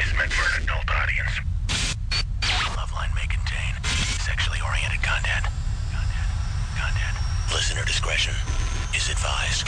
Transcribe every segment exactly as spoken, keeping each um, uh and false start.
is meant for an adult audience. Loveline may contain sexually oriented content. Content. Content. Listener discretion is advised.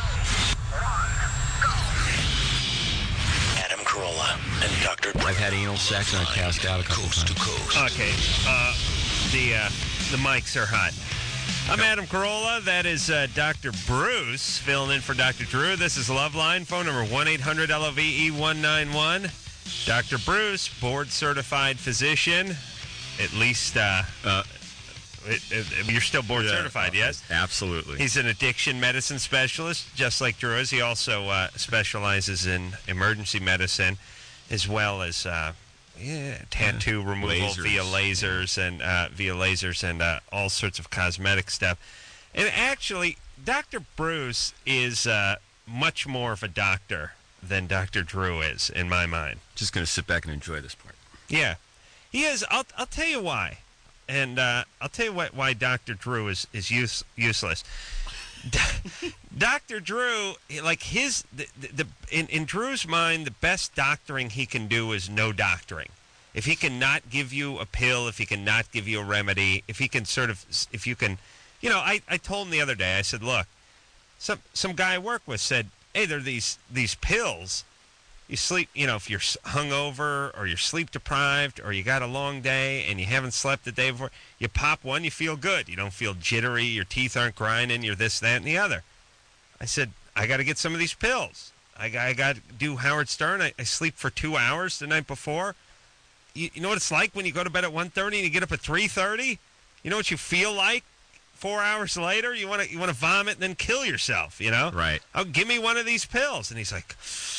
Adam Carolla and Doctor I've had anal sex and I passed out a couple coast times. to coast. Okay, uh, the uh, the mics are hot. I'm Adam Carolla. That is uh, Doctor Bruce filling in for Doctor Drew. This is Loveline. Phone number one eight hundred L O V E one nine one. Doctor Bruce, board-certified physician. At least uh, Uh, it, it, you're still board-certified, yeah, yes? Absolutely. He's an addiction medicine specialist, just like Drew is. He also uh, specializes in emergency medicine, as well as uh, yeah, tattoo Yeah. removal Lasers. via lasers and uh, via lasers and uh, all sorts of cosmetic stuff. And actually, Doctor Bruce is uh, much more of a doctor than Doctor Drew is, in my mind. Just going to sit back and enjoy this part. Yeah, he is. I'll I'll tell you why, and uh, I'll tell you what, why Doctor Drew is is use, useless. Doctor Drew, like his the, the in in Drew's mind, the best doctoring he can do is no doctoring. If he can not give you a pill, if he can not give you a remedy, if he can sort of, if you can, you know, I, I told him the other day, I said, look, some some guy I work with said, hey, there are these these pills. You sleep, you know, if you're hungover or you're sleep deprived or you got a long day and you haven't slept the day before, you pop one, you feel good. You don't feel jittery, your teeth aren't grinding, you're this, that, and the other. I said, I got to get some of these pills. I, I got to do Howard Stern. I, I sleep for two hours the night before. You, you know what it's like when you go to bed at one thirty and you get up at three thirty? You know what you feel like four hours later? You want to you want to vomit and then kill yourself, you know? Right. Oh, give me one of these pills. And he's like,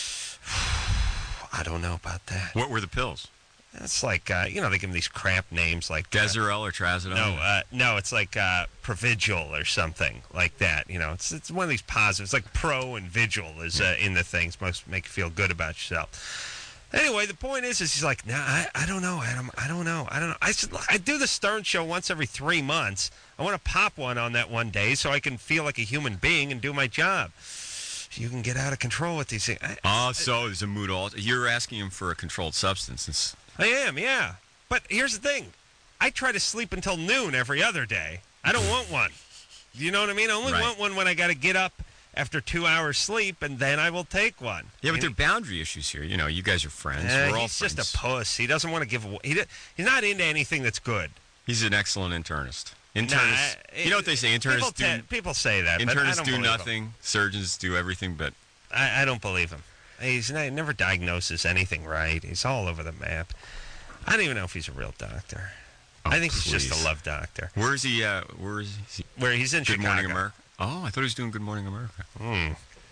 I don't know about that. What were the pills? It's like, uh, you know, they give them these crap names like... Uh, Deserel or Trazodone? no, uh, no, it's like uh, Provigil or something like that. You know, it's it's one of these positives. It's like Pro and Vigil is uh, in the things. Most make you feel good about yourself. Anyway, the point is, is he's like, nah, I, I don't know, Adam. I don't know. I don't know. I said, look, I do the Stern Show once every three months. I want to pop one on that one day so I can feel like a human being and do my job. You can get out of control with these things. I, Oh, so it's a mood alter. You're asking him for a controlled substance. It's, I am, yeah. But here's the thing. I try to sleep until noon every other day. I don't want one. You know what I mean? I only Right. want one when I got to get up after two hours sleep, and then I will take one. yeah, but And there are boundary issues here. You know, you guys are friends. Uh, We're all he's friends. just a puss. He doesn't want to give away. He, he's not into anything that's good. He's an excellent internist. Internists, Nah, you know what they say? People, Internists do, te- people say that, but I internists don't do believe 'em. nothing. Surgeons do everything, but I, I don't believe him. He's not, he never diagnoses anything right. He's all over the map. I don't even know if he's a real doctor. Oh, I think he's just please. a love doctor. where's he? Uh, where is he? Where he's in Good Chicago. Morning America. Oh, I thought he was doing Good Morning America. Hmm.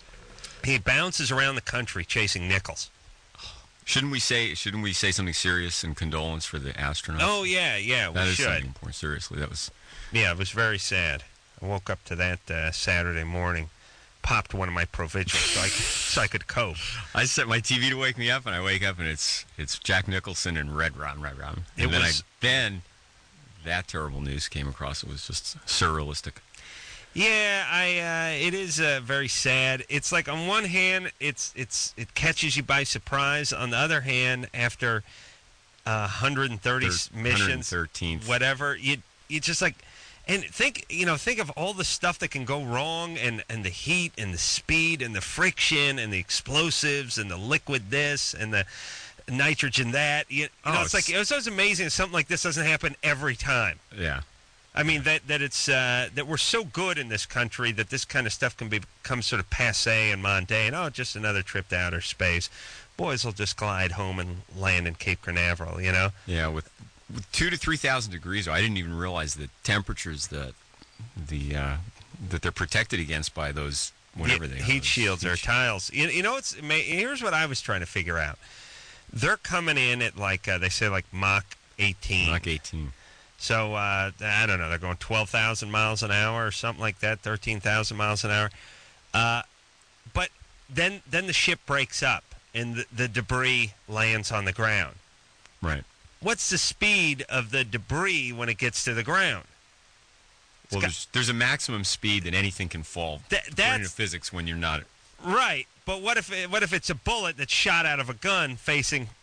He bounces around the country chasing nickels. Shouldn't we say? Shouldn't we say something serious in condolence for the astronauts? Oh, yeah, yeah, we that is should. something important. Seriously, that was. Yeah, it was very sad. I woke up to that uh, Saturday morning, popped one of my Provigils so I, could, so I could cope. I set my T V to wake me up, and I wake up, and it's it's Jack Nicholson and Red Rum, Red Rum. And It then was- I then that terrible news came across. It was just surrealistic. Yeah, I. Uh, it is uh, very sad. It's like on one hand, it's it's it catches you by surprise. On the other hand, after uh, one hundred thirty Thir- missions, one hundred thirteenth. whatever, you you just like, and think you know think of all the stuff that can go wrong, and and the heat, and the speed, and the friction, and the explosives, and the liquid this, and the nitrogen that. You, you know, Oh, it's, like it's- it's always amazing that something like this doesn't happen every time. Yeah. I mean that that it's uh, that we're so good in this country that this kind of stuff can be, become sort of passe and mundane. Oh, just another trip to outer space. Boys will just glide home and land in Cape Canaveral. You know. Yeah, with, with two to three thousand degrees, I didn't even realize the temperatures that the uh, that they're protected against by those whatever He- they are. heat those shields heat or shi- tiles. You, you know, it's ma- here's what I was trying to figure out. They're coming in at like uh, they say like Mach eighteen. Mach eighteen. So, uh, I don't know, they're going twelve thousand miles an hour or something like that, thirteen thousand miles an hour. Uh, but then then the ship breaks up and the, the debris lands on the ground. Right. What's the speed of the debris when it gets to the ground? Well, got- there's, there's a maximum speed that anything can fall. Th- according to that's- physics when you're not. Right, but what if it, what if it's a bullet that's shot out of a gun facing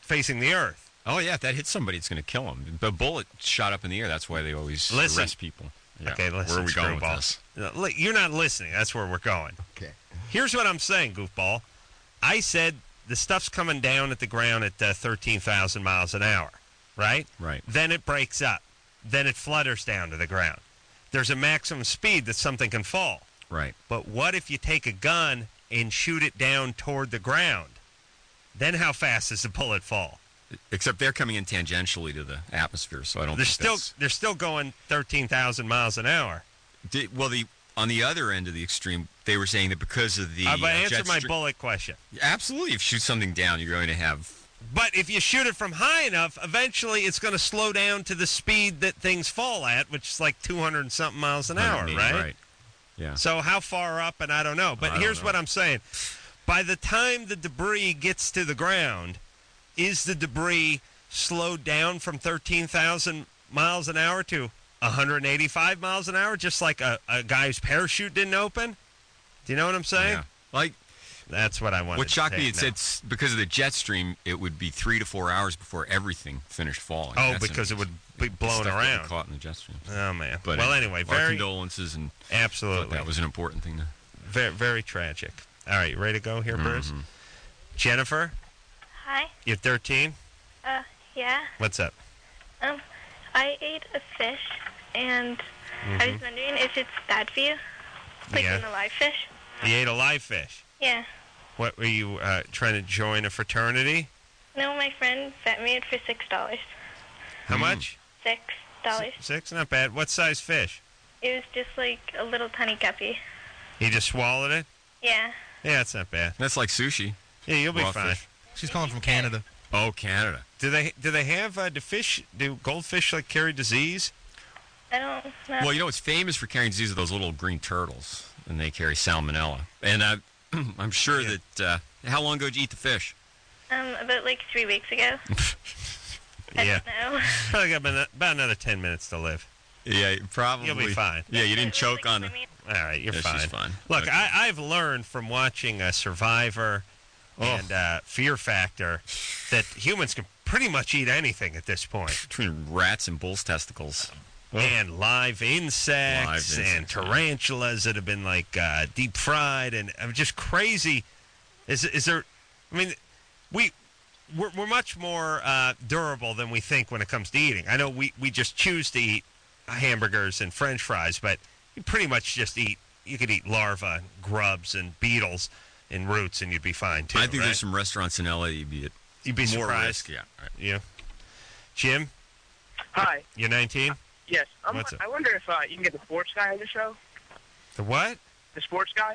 facing the earth. Oh, yeah, if that hits somebody, it's going to kill them. The bullet shot up in the air. That's why they always Listen. arrest people. Yeah. Okay, listen, Where are we going with Screwball. this? Uh, li- You're not listening. That's where we're going. Okay. Here's what I'm saying, goofball. I said the stuff's coming down at the ground at uh, thirteen thousand miles an hour, right? Right. Then it breaks up. Then it flutters down to the ground. There's a maximum speed that something can fall. Right. But what if you take a gun and shoot it down toward the ground? Then how fast does the bullet fall? Except they're coming in tangentially to the atmosphere, so I don't They're think still that's... they're still going thirteen thousand miles an hour. Did, well, the on the other end of the extreme, they were saying that because of the Uh, but uh, answer jet my stream- bullet question. Absolutely, if you shoot something down, you're going to have... But if you shoot it from high enough, eventually it's going to slow down to the speed that things fall at, which is like two hundred and something miles an hour, I mean, right? Right. Yeah. So how far up, and I don't know. But I don't here's know. what I'm saying. By the time the debris gets to the ground, is the debris slowed down from thirteen thousand miles an hour to one hundred eighty-five miles an hour, just like a, a guy's parachute didn't open? Do you know what I'm saying? Yeah. Like, That's what I wanted what shocked to me, say it said s- because of the jet stream, it would be three to four hours before everything finished falling. Oh, That's because it would amazing. be blown Stuff getting around. caught in the jet stream. Oh, man. But well, uh, anyway, our very, condolences, and thought absolutely. that was an important thing to... Very, very tragic. All right, you ready to go here, Bruce? Mhm. Jennifer, Hi. you're thirteen. Uh, yeah. What's up? Um, I ate a fish, and I was wondering if it's bad for you, like Yeah. an alive fish. You ate a live fish. Yeah. What were you uh, trying to join a fraternity? No, my friend bet me it for six dollars. How Mm. much? Six dollars. Six, not bad. What size fish? It was just like a little tiny guppy. You just swallowed it? Yeah. Yeah, that's not bad. That's like sushi. Yeah, you'll be Raw fine. fish. She's calling from Canada. Oh, Canada. Do they do they have uh, do fish do goldfish like carry disease? I don't know. Well, you know, it's famous for carrying disease of those little green turtles, and they carry salmonella. And uh, I'm sure Yeah. that... Uh, how long ago did you eat the fish? Um, about like three weeks ago. I Yeah. don't know. Probably got about about another ten minutes to live. Yeah, probably. You'll be fine. Yeah, you didn't It was, choke like, on it. swimming. All right, you're Yeah, fine. she's fine. Look, Okay. I, I've learned from watching uh, Survivor Oh. and uh, Fear Factor that humans can pretty much eat anything at this point. Between rats and bull's testicles. And live insects, Live and insects, yeah. tarantulas that have been like uh, deep fried, and I'm just crazy. Is is there? I mean, we we're, we're much more uh, durable than we think when it comes to eating. I know we, we just choose to eat hamburgers and French fries, but you pretty much just eat. You could eat larvae, grubs, and beetles and roots, and you'd be fine too. I think right? there's some restaurants in L A you'd be at You'd be more surprised. risk. Yeah. Right. Yeah. Jim, Hi. you're nineteen. Yes. Um, What's up? I wonder if uh, you can get the sports guy on the show. The what? The sports guy,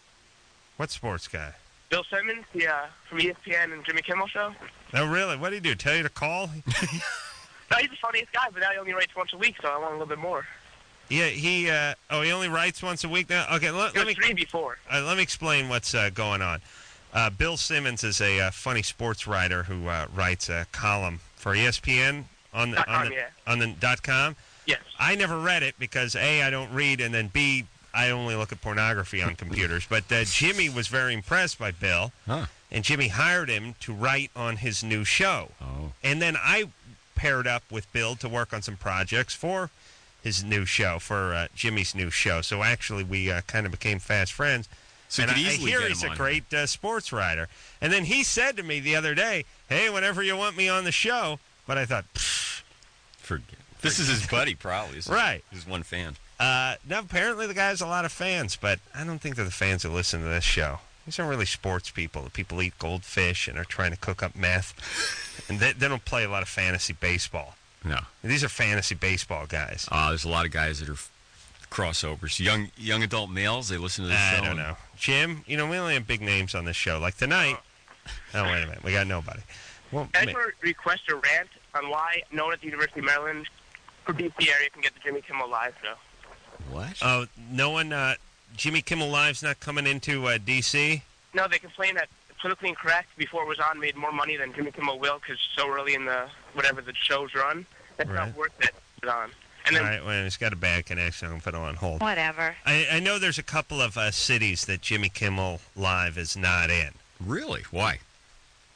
What sports guy? Bill Simmons, the uh, from E S P N and Jimmy Kimmel show. Oh, really? What did he do? Tell you to call? No, he's the funniest guy, but now he only writes once a week, so I want a little bit more. Yeah, he. Uh, oh, he only writes once a week now. Okay, let, He let was me three before. uh, let me explain what's uh, going on. Uh, Bill Simmons is a uh, funny sports writer who uh, writes a column for E S P N on the Dot on com, the, yeah. on the dot com. Yes. I never read it because A, I don't read, and then B, I only look at pornography on computers. But uh, Jimmy was very impressed by Bill, Huh. and Jimmy hired him to write on his new show. Oh. And then I paired up with Bill to work on some projects for his new show, for uh, Jimmy's new show. So actually, we uh, kind of became fast friends. So you and could I, I easily hear get he's him a on great uh, sports writer. And then he said to me the other day, "Hey, whenever you want me on the show," but I thought, pfft, Forget. This is his buddy, probably. This is Right. His one fan. uh, now apparently the guy has a lot of fans, but I don't think they're the fans that listen to this show. These aren't really sports people. The people eat goldfish and are trying to cook up meth, and they, they don't play a lot of fantasy baseball. No. These are fantasy baseball guys. Uh, there's a lot of guys that are f- crossovers. Young young adult males, they listen to this I show. don't and- know. Jim, you know, we only have big names on this show. Like tonight. Oh, wait a minute. We got nobody. Well, I ma- just want to request a rant on why no one at the University of Maryland or D C area can get the Jimmy Kimmel Live show. What? oh, no one, uh, Jimmy Kimmel Live's not coming into uh, D C? No, they complain that Politically Incorrect, before it was on, made more money than Jimmy Kimmel will because so early in the whatever the shows run. That's Right. not worth it. It's on. And then All right, well, he's got a bad connection. I'm going to put him on hold. Whatever. I, I know there's a couple of uh, cities that Jimmy Kimmel Live is not in. Really? Why?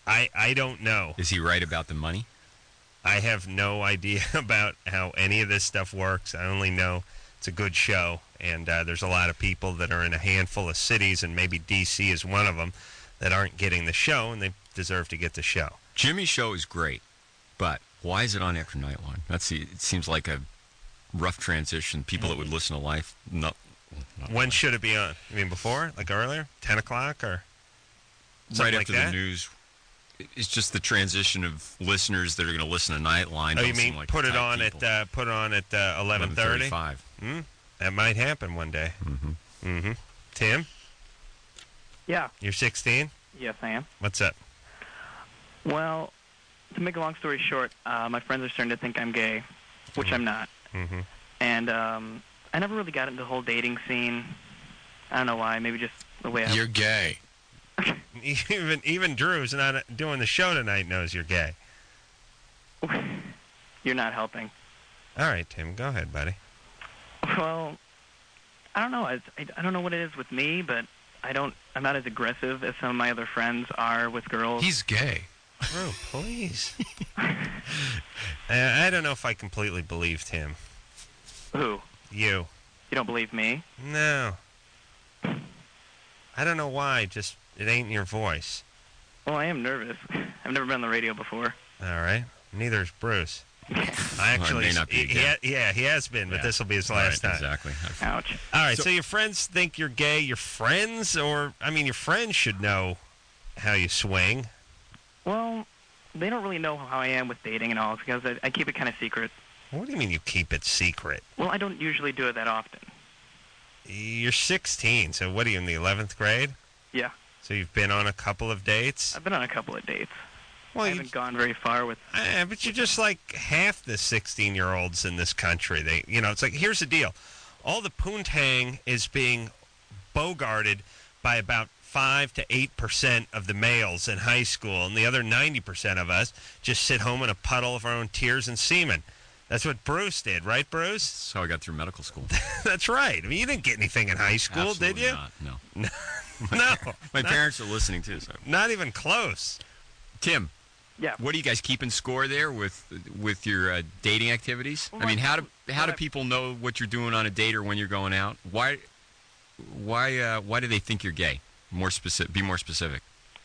I, I don't know. Is he right about the money? I have no idea about how any of this stuff works. I only know it's a good show, and uh, there's a lot of people that are in a handful of cities, and maybe D C is one of them, that aren't getting the show, and they deserve to get the show. Jimmy's show is great, but why is it on after Nightline? That's the, it seems like a rough transition. People that would listen to Life, no. When should it be on? You mean before? Like earlier? ten o'clock or something right like after that? the news. It's just the transition of listeners that are going to listen to Nightline. Oh, don't you seem mean like put the it type on people. at uh, put it on at uh, eleven thirty? five. Hmm? That might happen one day. Mm-hmm. Mm-hmm. Tim, Yeah. you're sixteen? Yes, I am. What's up? Well, to make a long story short, uh, my friends are starting to think I'm gay, which I'm not. Mm-hmm. And um, I never really got into the whole dating scene. I don't know why. Maybe just the way I... You're gay. Even even Drew's not doing the show tonight knows you're gay. You're not helping. All right, Tim, go ahead, buddy. Well, I don't know. I, I, I don't know what it is with me, but I don't. I'm not as aggressive as some of my other friends are with girls. He's gay. Drew, please. I, I don't know if I completely believed him. Who? You. You don't believe me? No. I don't know why. Just it ain't in your voice. Well, I am nervous. I've never been on the radio before. All right. Neither is Bruce. I actually, may not be he, he again. ha- yeah, he has been, but Yeah. this will be his Right, last time. exactly. Ouch. All right, so, So- your friends think you're gay. Your friends, or I mean, your friends should know how you swing. Well, they don't really know how I am with dating and all because I, I keep it kind of secret. What do you mean you keep it secret? Well, I don't usually do it that often. You're sixteen, so what are you in the eleventh grade? Yeah. So you've been on a couple of dates. I've been on a couple of dates. Well, I you, haven't gone very far with... uh, but you're just like half the sixteen-year-olds in this country. They, you know, it's like here's the deal: all the poontang is being bogarted by about five to eight percent of the males in high school, and the other ninety percent of us just sit home in a puddle of our own tears and semen. That's what Bruce did, right, Bruce? That's how I got through medical school. That's right. I mean, you didn't get anything in high school, Absolutely did you? Not, no. No. My not, parents are listening too. So, not even close. Tim, Yeah. what are you guys keeping score there with with your uh, dating activities? Well, I mean, how do my- how do my- people know what you're doing on a date or when you're going out? Why why uh, why do they think you're gay? More specific. Be more specific.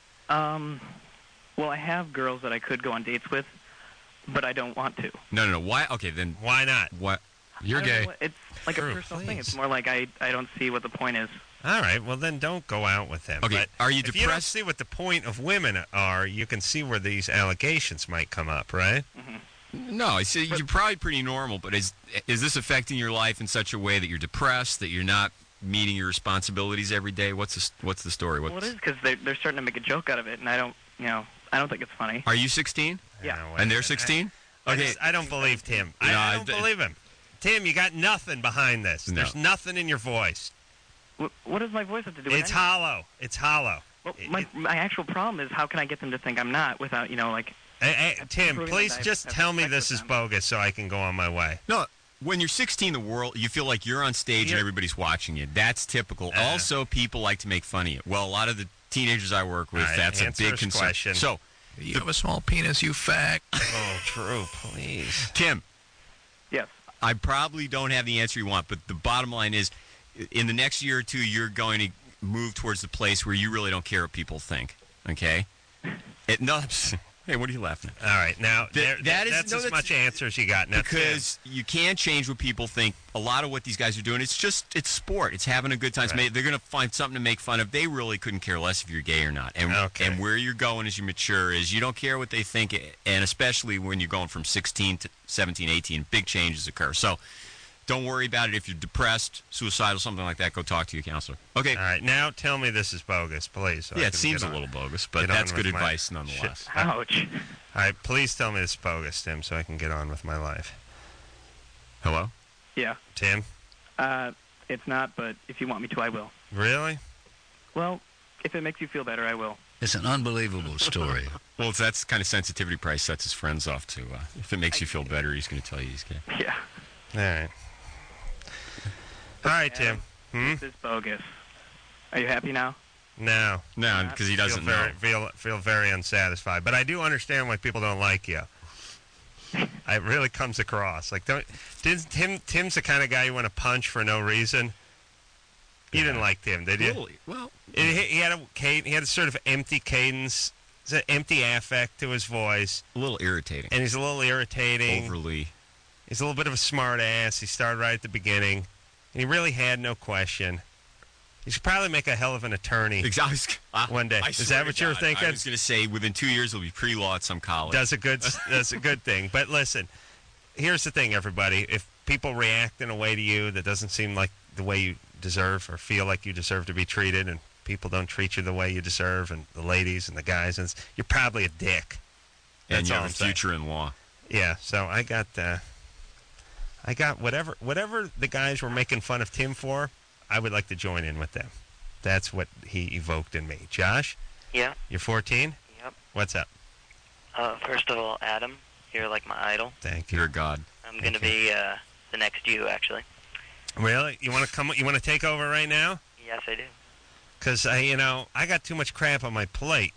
Um, well, I have girls that I could go on dates with, but I don't want to. No, no, no. Why? Okay, then Why not? what? You're I don't know gay. what- It's like Drew, a personal thing. please. It's more like I, I don't see what the point is. All right, well then don't go out with them. Okay, But are you if you don't depressed? see what the point of women are, you can see where these allegations might come up, right? No, it's, you're probably pretty normal. But is is this affecting your life in such a way that you're depressed, that you're not meeting your responsibilities every day? What's the what's the story? What's, Well, it is because they're, they're starting to make a joke out of it, and I don't, you know, I don't think it's funny. Are you sixteen? Yeah. No, wait a And they're minute. sixteen? I, I, Okay. just- I don't believe Tim. I, No, I I don't d- believe him. Tim, you got nothing behind this. No. There's nothing in your voice. Wh- What does my voice have to do with It's anything? hollow. It's hollow. Well, It- my, it- my actual problem is how can I get them to think I'm not without, you know, like... Hey, hey, Tim, proving please that I just have tell me sex this with is them. bogus so I can go on my way. No, when you're sixteen, the world, you feel like you're on stage and You're- everybody's watching you. That's typical. Uh. Also, people like to make fun of you. Well, a lot of the teenagers I work with, All right, that's a answer big his concern. question. So, You have a small penis, you fag. Oh, Drew, please. Tim, Yes. I probably don't have the answer you want, but the bottom line is, in the next year or two, you're going to move towards the place where you really don't care what people think. Okay? It, no, hey, what are you laughing at? All right, now there, that is- that's no, as that's- much answer as you got. Now, Because you can't change what people think. A lot of what these guys are doing, it's just, it's sport. It's having a good time. It's Right. ma- They're going to find something to make fun of. They really couldn't care less if you're gay or not. And, Okay. and where you're going as you mature is you don't care what they think, and especially when you're going from sixteen to seventeen, eighteen, big changes occur. So don't worry about it. If you're depressed, suicidal, something like that, go talk to your counselor. Okay. All right, now tell me this is bogus, please. so I Yeah, it can seems get a on. little bogus, but get on that's good with my advice nonetheless. shit. Ouch. All right, please tell me this is bogus, Tim, so I can get on with my life. Hello? Yeah. Tim, Uh, it's not, but if you want me to, I will. really? Well, if it makes you feel better, I will. It's an unbelievable story. Well, if that's the kind of sensitivity Price sets his friends off to. Uh, if it makes you feel better, he's going to tell you he's gay. Yeah. All right. All right, Tim. Hmm? This is bogus. Are you happy now? No. No, because he doesn't feel very, know. Feel, feel very unsatisfied. But I do understand why people don't like you. It really comes across. Like, don't, did Tim, Tim's the kind of guy you want to punch for no reason. You didn't like Tim, did you? Really? Well, He, he had a cad- he had a sort of empty cadence, an empty affect to his voice, a little irritating. and he's a little irritating. Overly. He's a little bit of a smart ass. He started right at the beginning, and he really had no question. He should probably make a hell of an attorney. Exactly. One day. I Is swear that to what you were God, thinking? I was going to say within two years he'll be pre-law at some college. Does a good that's a good thing. But listen, here's the thing, everybody. If people react in a way to you that doesn't seem like the way you deserve or feel like you deserve to be treated, and people don't treat you the way you deserve, and the ladies and the guys, and it's- you're probably a dick. and That's you all have I'm a saying. future in law. Yeah, so I got uh, I got whatever whatever the guys were making fun of Tim for, I would like to join in with them. That's what he evoked in me. Josh, Yeah. you're fourteen? Yep. What's up? Uh, first of all, Adam, you're like my idol. Thank you. You're God. I'm going to be uh, the next you, actually. Really? You want to come you want to take over right now? Yes, I do. Cuz I you know, I got too much crap on my plate.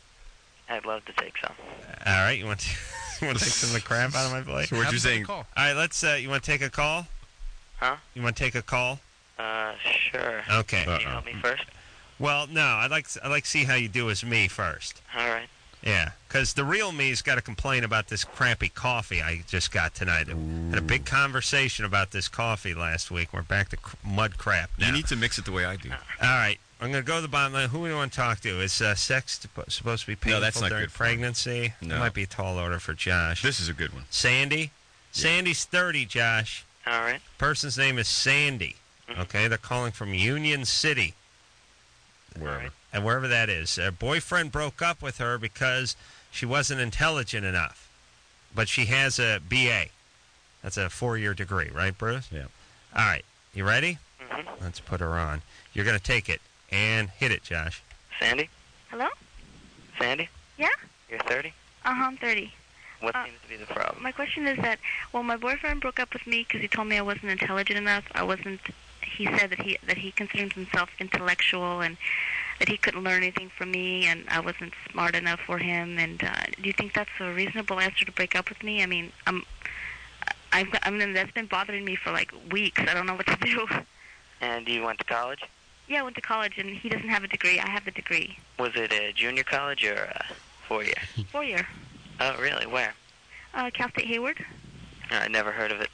I'd love to take some. All right, you want to you want to take some of the crap out of my plate? So what Have you're them saying? call. All right, let's uh, you want to take a call? Huh? You want to take a call? Uh, sure. Okay. Can you help me first? Well, no, I'd like I'd like to see how you do as me first. All right. Yeah, because the real me's got to complain about this crappy coffee I just got tonight. I had a big conversation about this coffee last week. We're back to cr- mud crap now. You need to mix it the way I do. All right, I'm going to go to the bottom line. Who do we want to talk to? Is uh, sex supp- supposed to be painful No, that's not during good for him. pregnancy? No. That might be a tall order for Josh. This is a good one. Sandy? Sandy's thirty, Josh. All right. Person's name is Sandy. Mhm. Okay, they're calling from Union City. Wherever. right. And wherever that is. Her boyfriend broke up with her because she wasn't intelligent enough. But she has a B A. That's a four-year degree, right, Bruce? Yeah. All right. You ready? Mm-hmm. Let's put her on. You're going to take it and hit it, Josh. Sandy? Hello? Sandy? Yeah? You're thirty? Uh-huh, I'm thirty. What Uh, seems to be the problem? My question is that, well, my boyfriend broke up with me because he told me I wasn't intelligent enough. I wasn't, he said that he that he considered himself intellectual and that he couldn't learn anything from me and I wasn't smart enough for him. And uh, do you think that's a reasonable answer to break up with me? I mean, I'm, I've, I mean, that's been bothering me for like weeks. I don't know what to do. And you went to college? Yeah, I went to college and he doesn't have a degree. I have a degree. Was it a junior college or a four-year? Four year. Oh, really? Where? Uh, Cal State Hayward. I never heard of it.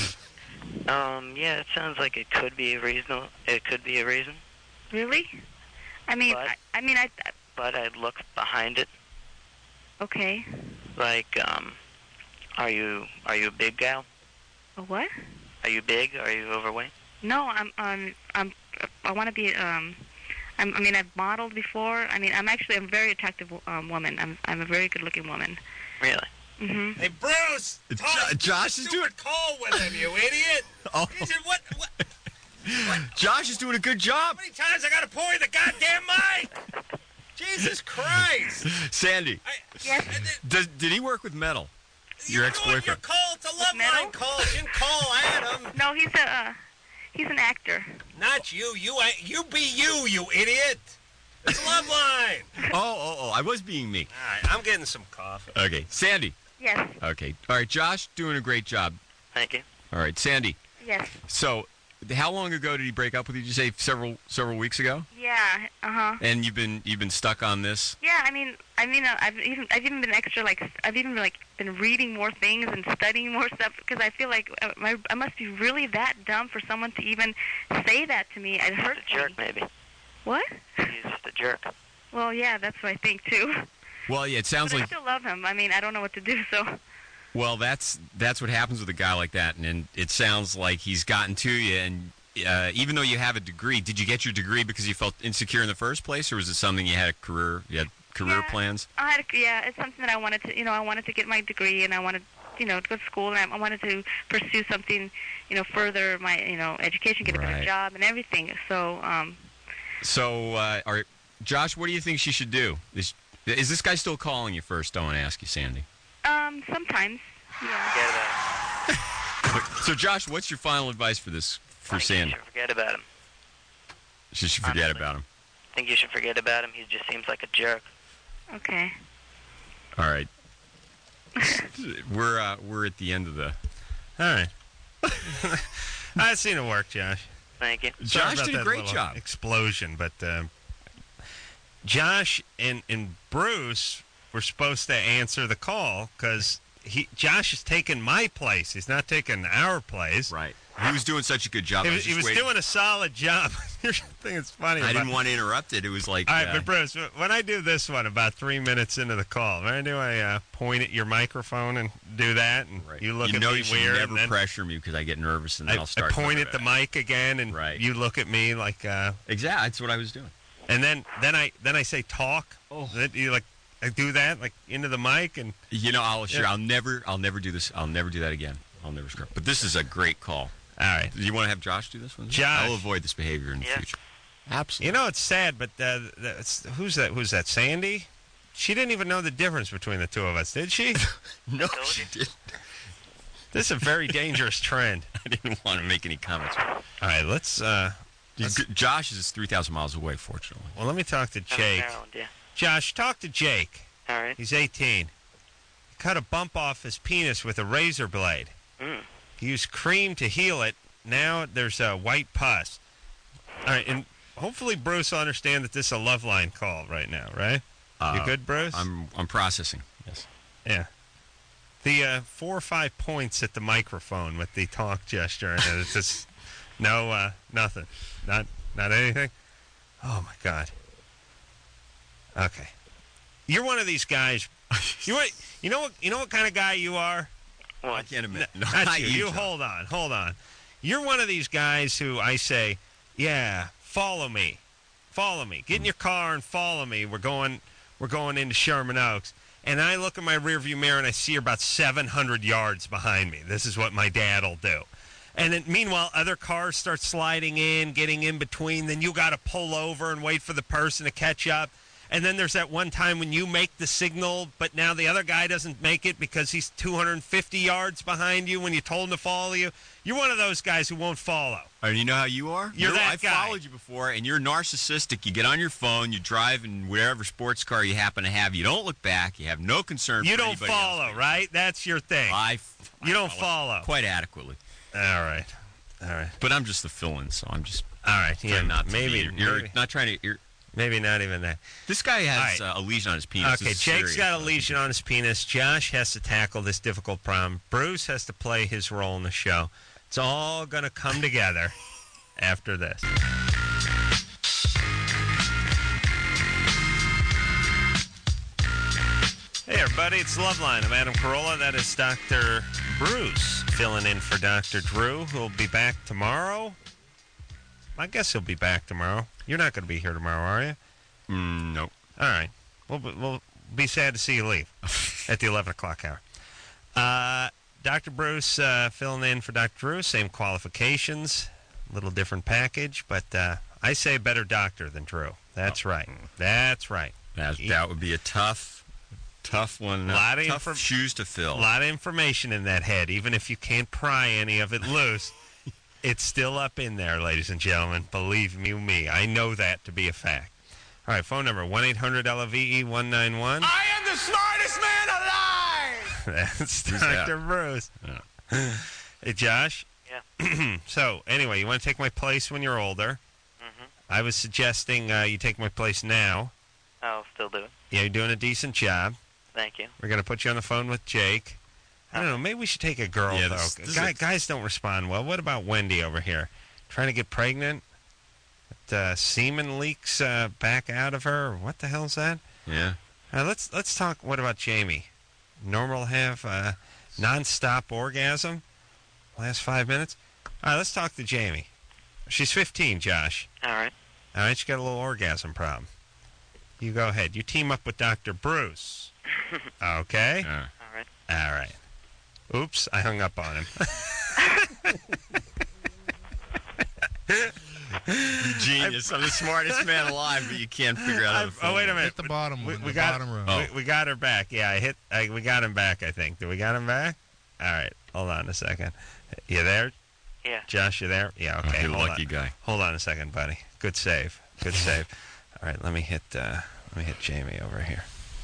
um, yeah, it sounds like it could be a reason. It could be a reason, Really? I mean, What? I, I mean, I, I but I'd look behind it. okay. Like, um, are you are you a big gal? A what? Are you big? Are you overweight? No, I'm um I'm I want to be um I'm, I mean I've modeled before. I mean I'm actually I'm a very attractive um, woman. I'm I'm a very good looking woman. Really? Mhm. Hey, Bruce! Jo- Josh is doing. call with him, you idiot! Oh, He said, what, what, Josh is doing a good job. how many times I got to pour you the goddamn mic? Jesus Christ! Sandy, I, Yes. does, did he work with metal? Your ex-boyfriend. call to With metal? Loveline calls. You can call Adam. No, he's a uh, he's an actor. Not you. You ain't- you be you, you idiot. It's Loveline. Oh, oh, oh! I was being me. All right, I'm getting some coffee. Okay, Sandy. Yes. Okay, all right. Josh doing a great job. Thank you. All right, Sandy. Yes. So, how long ago did he break up with you? Did you say several several weeks ago? Yeah. Uh huh. And you've been you've been stuck on this. Yeah. I mean I mean uh, I've even I've even been extra like I've even like been reading more things and studying more stuff because I feel like uh, my, I must be really that dumb for someone to even say that to me. It hurts Just a jerk, me. maybe. What? He's just a jerk. Well, yeah, that's what I think too. Well, yeah, it sounds But I like. still love him. I mean, I don't know what to do. So. Well, that's that's what happens with a guy like that, and, and it sounds like he's gotten to you. And uh, even though you have a degree, did you get your degree because you felt insecure in the first place, or was it something you had a career, you had career Yeah. plans? I had a, yeah, it's something that I wanted to, you know, I wanted to get my degree, and I wanted, you know, to go to school, and I, I wanted to pursue something, you know, further my, you know, education, get a Right. better job, and everything. So, um, So, uh, all right, Josh, what do you think she should do? Is, is this guy still calling you first? I want to ask you, Sandy. um, sometimes, yeah. Forget about him. So, Josh, what's your final advice for this for I think you Sandy? should forget about him. She should forget Honestly. about him. think you should forget about him. He just seems like a jerk. Okay. All right. we're uh, we're at the end of the. All right. I've seen it work, Josh. Thank you. Sorry Josh about did a that great little job. Explosion, but uh, Josh and and Bruce were supposed to answer the call because he Josh is taking my place. He's not taking our place. Right. He was doing such a good job. He I was, he just was waiting. doing a solid job. Here's the thing that's funny. I about- didn't want to interrupt it. It was like. All right, uh, but Bruce, when I do this one about three minutes into the call, when I do I uh, point at your microphone and do that, and right. you look you at know me you should weird, never and then pressure me because I get nervous and then I, will start. I point to- at the mic again, and Right. you look at me like, uh, Exactly. That's what I was doing. and then then I then I say talk. Oh. Then you like I do that like into the mic, and You know, I'll sure. Yeah. I'll never. I'll never do this. I'll never do that again. I'll never screw up. But this is a great call. all right. Do you want to have Josh do this one? Josh. I'll avoid this behavior in the Yeah. future. Absolutely. You know it's sad, but uh, that's, who's that? Who's that? Sandy? She didn't even know the difference between the two of us, did she? no, Told she you. did. This is a very dangerous trend. I didn't want to make any comments. All right, let's. Uh, He's good- Josh is three thousand miles away, fortunately. well, let me talk to I'm in Jake. Maryland, yeah. Josh, talk to Jake. All right. He's eighteen. He cut a bump off his penis with a razor blade. Mm. He used cream to heal it. Now there's a white pus. All right, and hopefully Bruce will understand that this is a love line call right now, right? you Uh, good, Bruce? I'm I'm processing. Yes. Yeah. The uh, four or five points at the microphone with the talk gesture, and it's just no, uh, nothing, not not anything. Oh my God. Okay, you're one of these guys. You what? You know what? You know what kind of guy you are? I What? can't admit. No, Not not you. you. You John. hold on, hold on. You're one of these guys who I say, yeah, follow me, follow me. Get in your car and follow me. We're going, we're going into Sherman Oaks. And I look in my rearview mirror and I see you're about seven hundred yards behind me. This is what my dad'll do. And then meanwhile, other cars start sliding in, getting in between. Then you got to pull over and wait for the person to catch up. And then there's that one time when you make the signal, but now the other guy doesn't make it because he's two hundred fifty yards behind you when you told him to follow you. You're one of those guys who won't follow. And you know how you are? You're that I guy. followed you before, and you're narcissistic. You get on your phone, you drive in whatever sports car you happen to have. You don't look back. You have no concern You for don't anybody follow, else. right? That's your thing. I, You I don't follow. quite adequately. All right. All right. But I'm just the fill-in, so I'm just All right. Yeah, trying not to maybe, be. You're maybe, not trying to. You're, maybe not even that. this guy has All right. uh, a lesion on his penis. Okay, This is Jake's serious. got a lesion on his penis. Josh has to tackle this difficult problem. Bruce has to play his role in the show. It's all going to come together after this. Hey, everybody, it's Loveline. I'm Adam Carolla. That is Doctor Bruce filling in for Doctor Drew, who'll be back tomorrow. I guess he'll be back tomorrow. You're not going to be here tomorrow, are you? Mm, nope. All right. We'll, be- we'll be sad to see you leave at the eleven o'clock hour. Uh, Doctor Bruce uh, filling in for Doctor Drew. Same qualifications. A little different package. But uh, I say better doctor than Drew. That's right. That's right. That, that would be a tough, tough one. A lot of tough inform- shoes to fill. A lot of information in that head. Even if you can't pry any of it loose, it's still up in there, ladies and gentlemen. Believe me, me. I know that to be a fact. All right, phone number one eight hundred L V E one nine one. I am the smartest man alive! That's Who's that? Doctor Bruce. Yeah. Hey, Josh. Yeah. So, anyway, you want to take my place when you're older. Mm-hmm. I was suggesting uh, you take my place now. I'll still do it. Yeah, you're doing a decent job. Thank you. We're going to put you on the phone with Jake. I don't know. Maybe we should take a girl, Yeah, though. this- this is Guy, a- guys don't respond well. What about Wendy over here? Trying to get pregnant? Uh, semen leaks uh, back out of her? What the hell's that? Yeah. Uh, let's let's talk. What about Jamie? Normal have uh, non-stop orgasm last five minutes. All right, let's talk to Jamie. She's fifteen, Josh. All right. All right, she got a little orgasm problem. You go ahead. You team up with Doctor Bruce. Okay. Uh, All right. All right. Oops, I hung up on him. you genius. I'm the smartest man alive, but you can't figure out how to I've- fill oh, wait a it. minute. Hit the bottom We, one, we the got bottom row. Oh. we, we got her back. Yeah, I hit. I, we got him back. I think. Did we got him back? All right. Hold on a second. You there, Yeah. Josh? You there? Yeah. Okay. Oh, you're a hold lucky on. guy. Hold on a second, buddy. Good save. Good save. All right, let me hit. Uh, let me hit Jamie over here.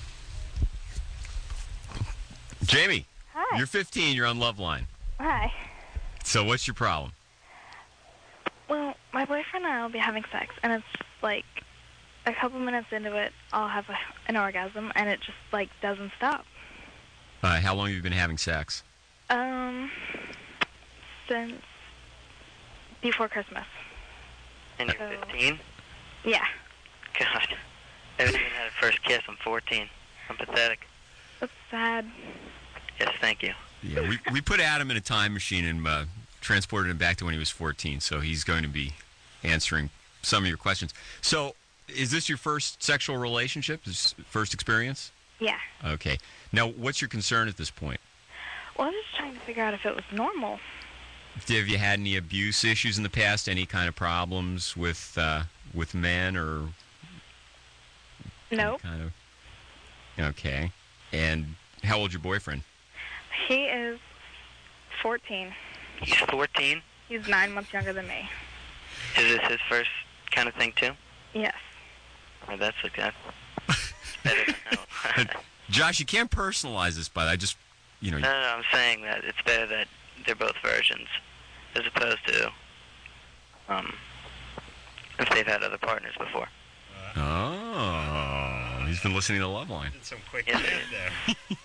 Jamie, Hi. you're fifteen. You're on Loveline. Hi. So what's your problem? Well, my boyfriend and I will be having sex, and it's like a couple minutes into it, I'll have a, an orgasm, and it just like doesn't stop. Uh, how long have you been having sex? Um, since before Christmas. And you're So- fifteen? Yeah. God. I haven't even had a first kiss. I'm fourteen. I'm pathetic. That's sad. Yes, thank you. Yeah, we we put Adam in a time machine and uh, transported him back to when he was fourteen. So he's going to be answering some of your questions. So, is this your first sexual relationship? This first experience? Yeah. Okay. Now, what's your concern at this point? Well, I was just trying to figure out if it was normal. Have you had any abuse issues in the past? Any kind of problems with uh, with men or any Nope. kind of? Okay. And how old's your boyfriend? He is fourteen. He's fourteen? He's nine months younger than me. Is this his first kind of thing, too? Yes. Oh, that's a good. Better to know. Josh, you can't personalize this, but I just, you know. No, no, no, I'm saying that it's better that they're both virgins as opposed to um, if they've had other partners before. Oh, he's been listening to Loveline. Did some quick Yes, math there.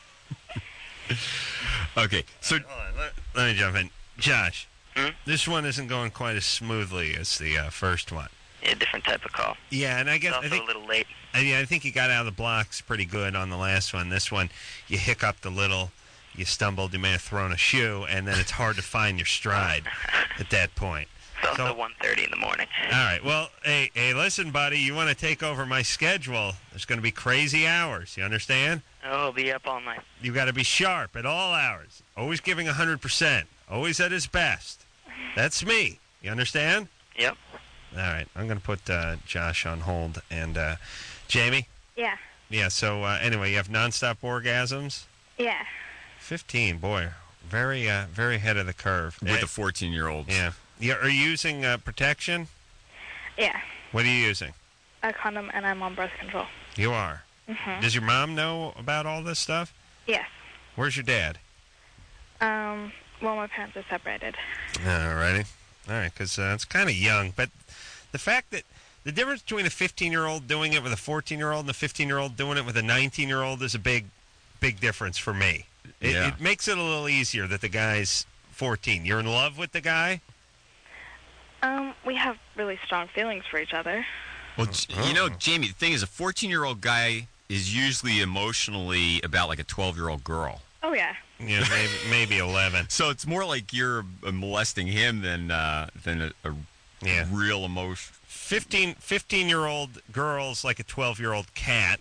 Okay, so Hold on, let, let me jump in. Josh, Hmm? this one isn't going quite as smoothly as the uh, first one. Yeah, different type of call. Yeah, and I It's guess also I think a little late. I, yeah, I think you got out of the blocks pretty good on the last one. This one, you hiccuped a little, you stumbled, you may have thrown a shoe, and then it's hard to find your stride at that point. It's also So- one thirty in the morning. All right. Well, hey, hey, listen, buddy. You want to take over my schedule? There's going to be crazy hours. You understand? Oh, I'll be up all night. You got to be sharp at all hours. Always giving a hundred percent. Always at his best. That's me. You understand? Yep. All right. I'm going to put uh, Josh on hold. And uh, Jamie. Yeah. Yeah. So uh, anyway, you have nonstop orgasms. Yeah. Fifteen. Boy, very, uh, very ahead of the curve. with Eh, the fourteen-year-olds. yeah. Yeah. Are you using uh, protection? Yeah. What are you using? A condom, and I'm on birth control. You are. Mhm. Does your mom know about all this stuff? Yes. Where's your dad? Um. Well, my parents are separated. All righty. All right, because uh, it's kind of young. But the fact that the difference between a fifteen-year-old doing it with a fourteen-year-old and a fifteen-year-old doing it with a nineteen-year-old is a big, big difference for me. It, Yeah. it makes it a little easier that the guy's fourteen. You're in love with the guy? Um. We have really strong feelings for each other. Well, J- you know, Jamie, the thing is, a fourteen-year-old guy is usually emotionally about like a twelve-year-old girl. Oh yeah. Yeah, maybe, maybe eleven. So it's more like you're uh, molesting him than uh, than a, a Yeah. real emotion. fifteen, fifteen-year-old girl's like a twelve-year-old cat,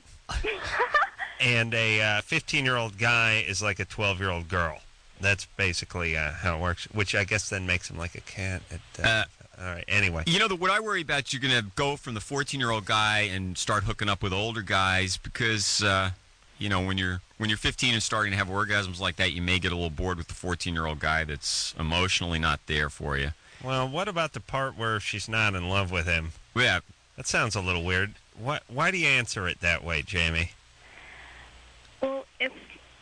and a uh, fifteen-year-old guy is like a twelve-year-old girl. That's basically uh, how it works, which I guess then makes him like a cat. At, uh, Uh, all right, anyway. You know, the, what I worry about, you're going to go from the fourteen-year-old guy and start hooking up with older guys because, uh, you know, when you're when you're fifteen and starting to have orgasms like that, you may get a little bored with the fourteen-year-old guy that's emotionally not there for you. Well, what about the part where she's not in love with him? Yeah, That sounds a little weird. Why, why do you answer it that way, Jamie? Well, it's.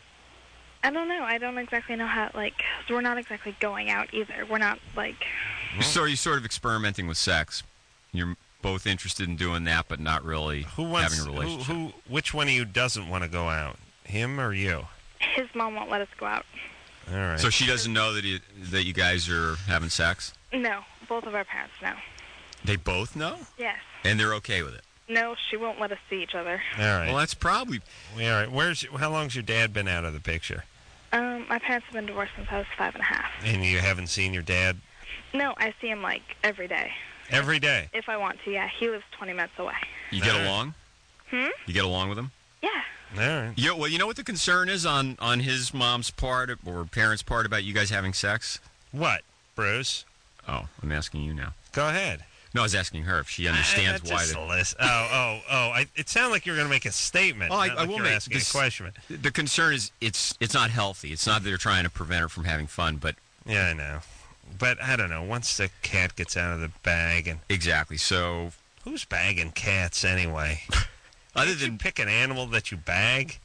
I don't know. I don't exactly know how. Like, 'cause we're not exactly going out either. We're not like. so you're sort of experimenting with sex. You're both interested in doing that, but not really Who wants? having a Who, relationship. who? Which one of you doesn't want to go out? Him or you? His mom won't let us go out. All right. So she doesn't know that you, that you guys are having sex? No, both of our parents know. They both know? Yes. And they're okay with it? No, she won't let us see each other. all right. Well, that's probably... all right. Where's? How long's your dad been out of the picture? Um, my parents have been divorced since I was five and a half. And you haven't seen your dad No, I see him like every day. every day? If I want to, yeah. He lives twenty minutes away. You get All right. along? Hmm? You get along with him? Yeah. All right. Yeah, well, you know what the concern is on, on his mom's part or parents' part about you guys having sex? What, Bruce? Oh, I'm asking you now. Go ahead. No, I was asking her if she understands Uh, why. just they- a list. Oh, oh, oh! I, it sounded like you were going to make a statement. Well, I- not I like will you're make asking this- a question. The concern is it's it's not healthy. It's not that they're trying to prevent her from having fun, but Yeah, I know. But I don't know. Once the cat gets out of the bag, and exactly. So who's bagging cats anyway? Other Can't you than pick an animal that you bag.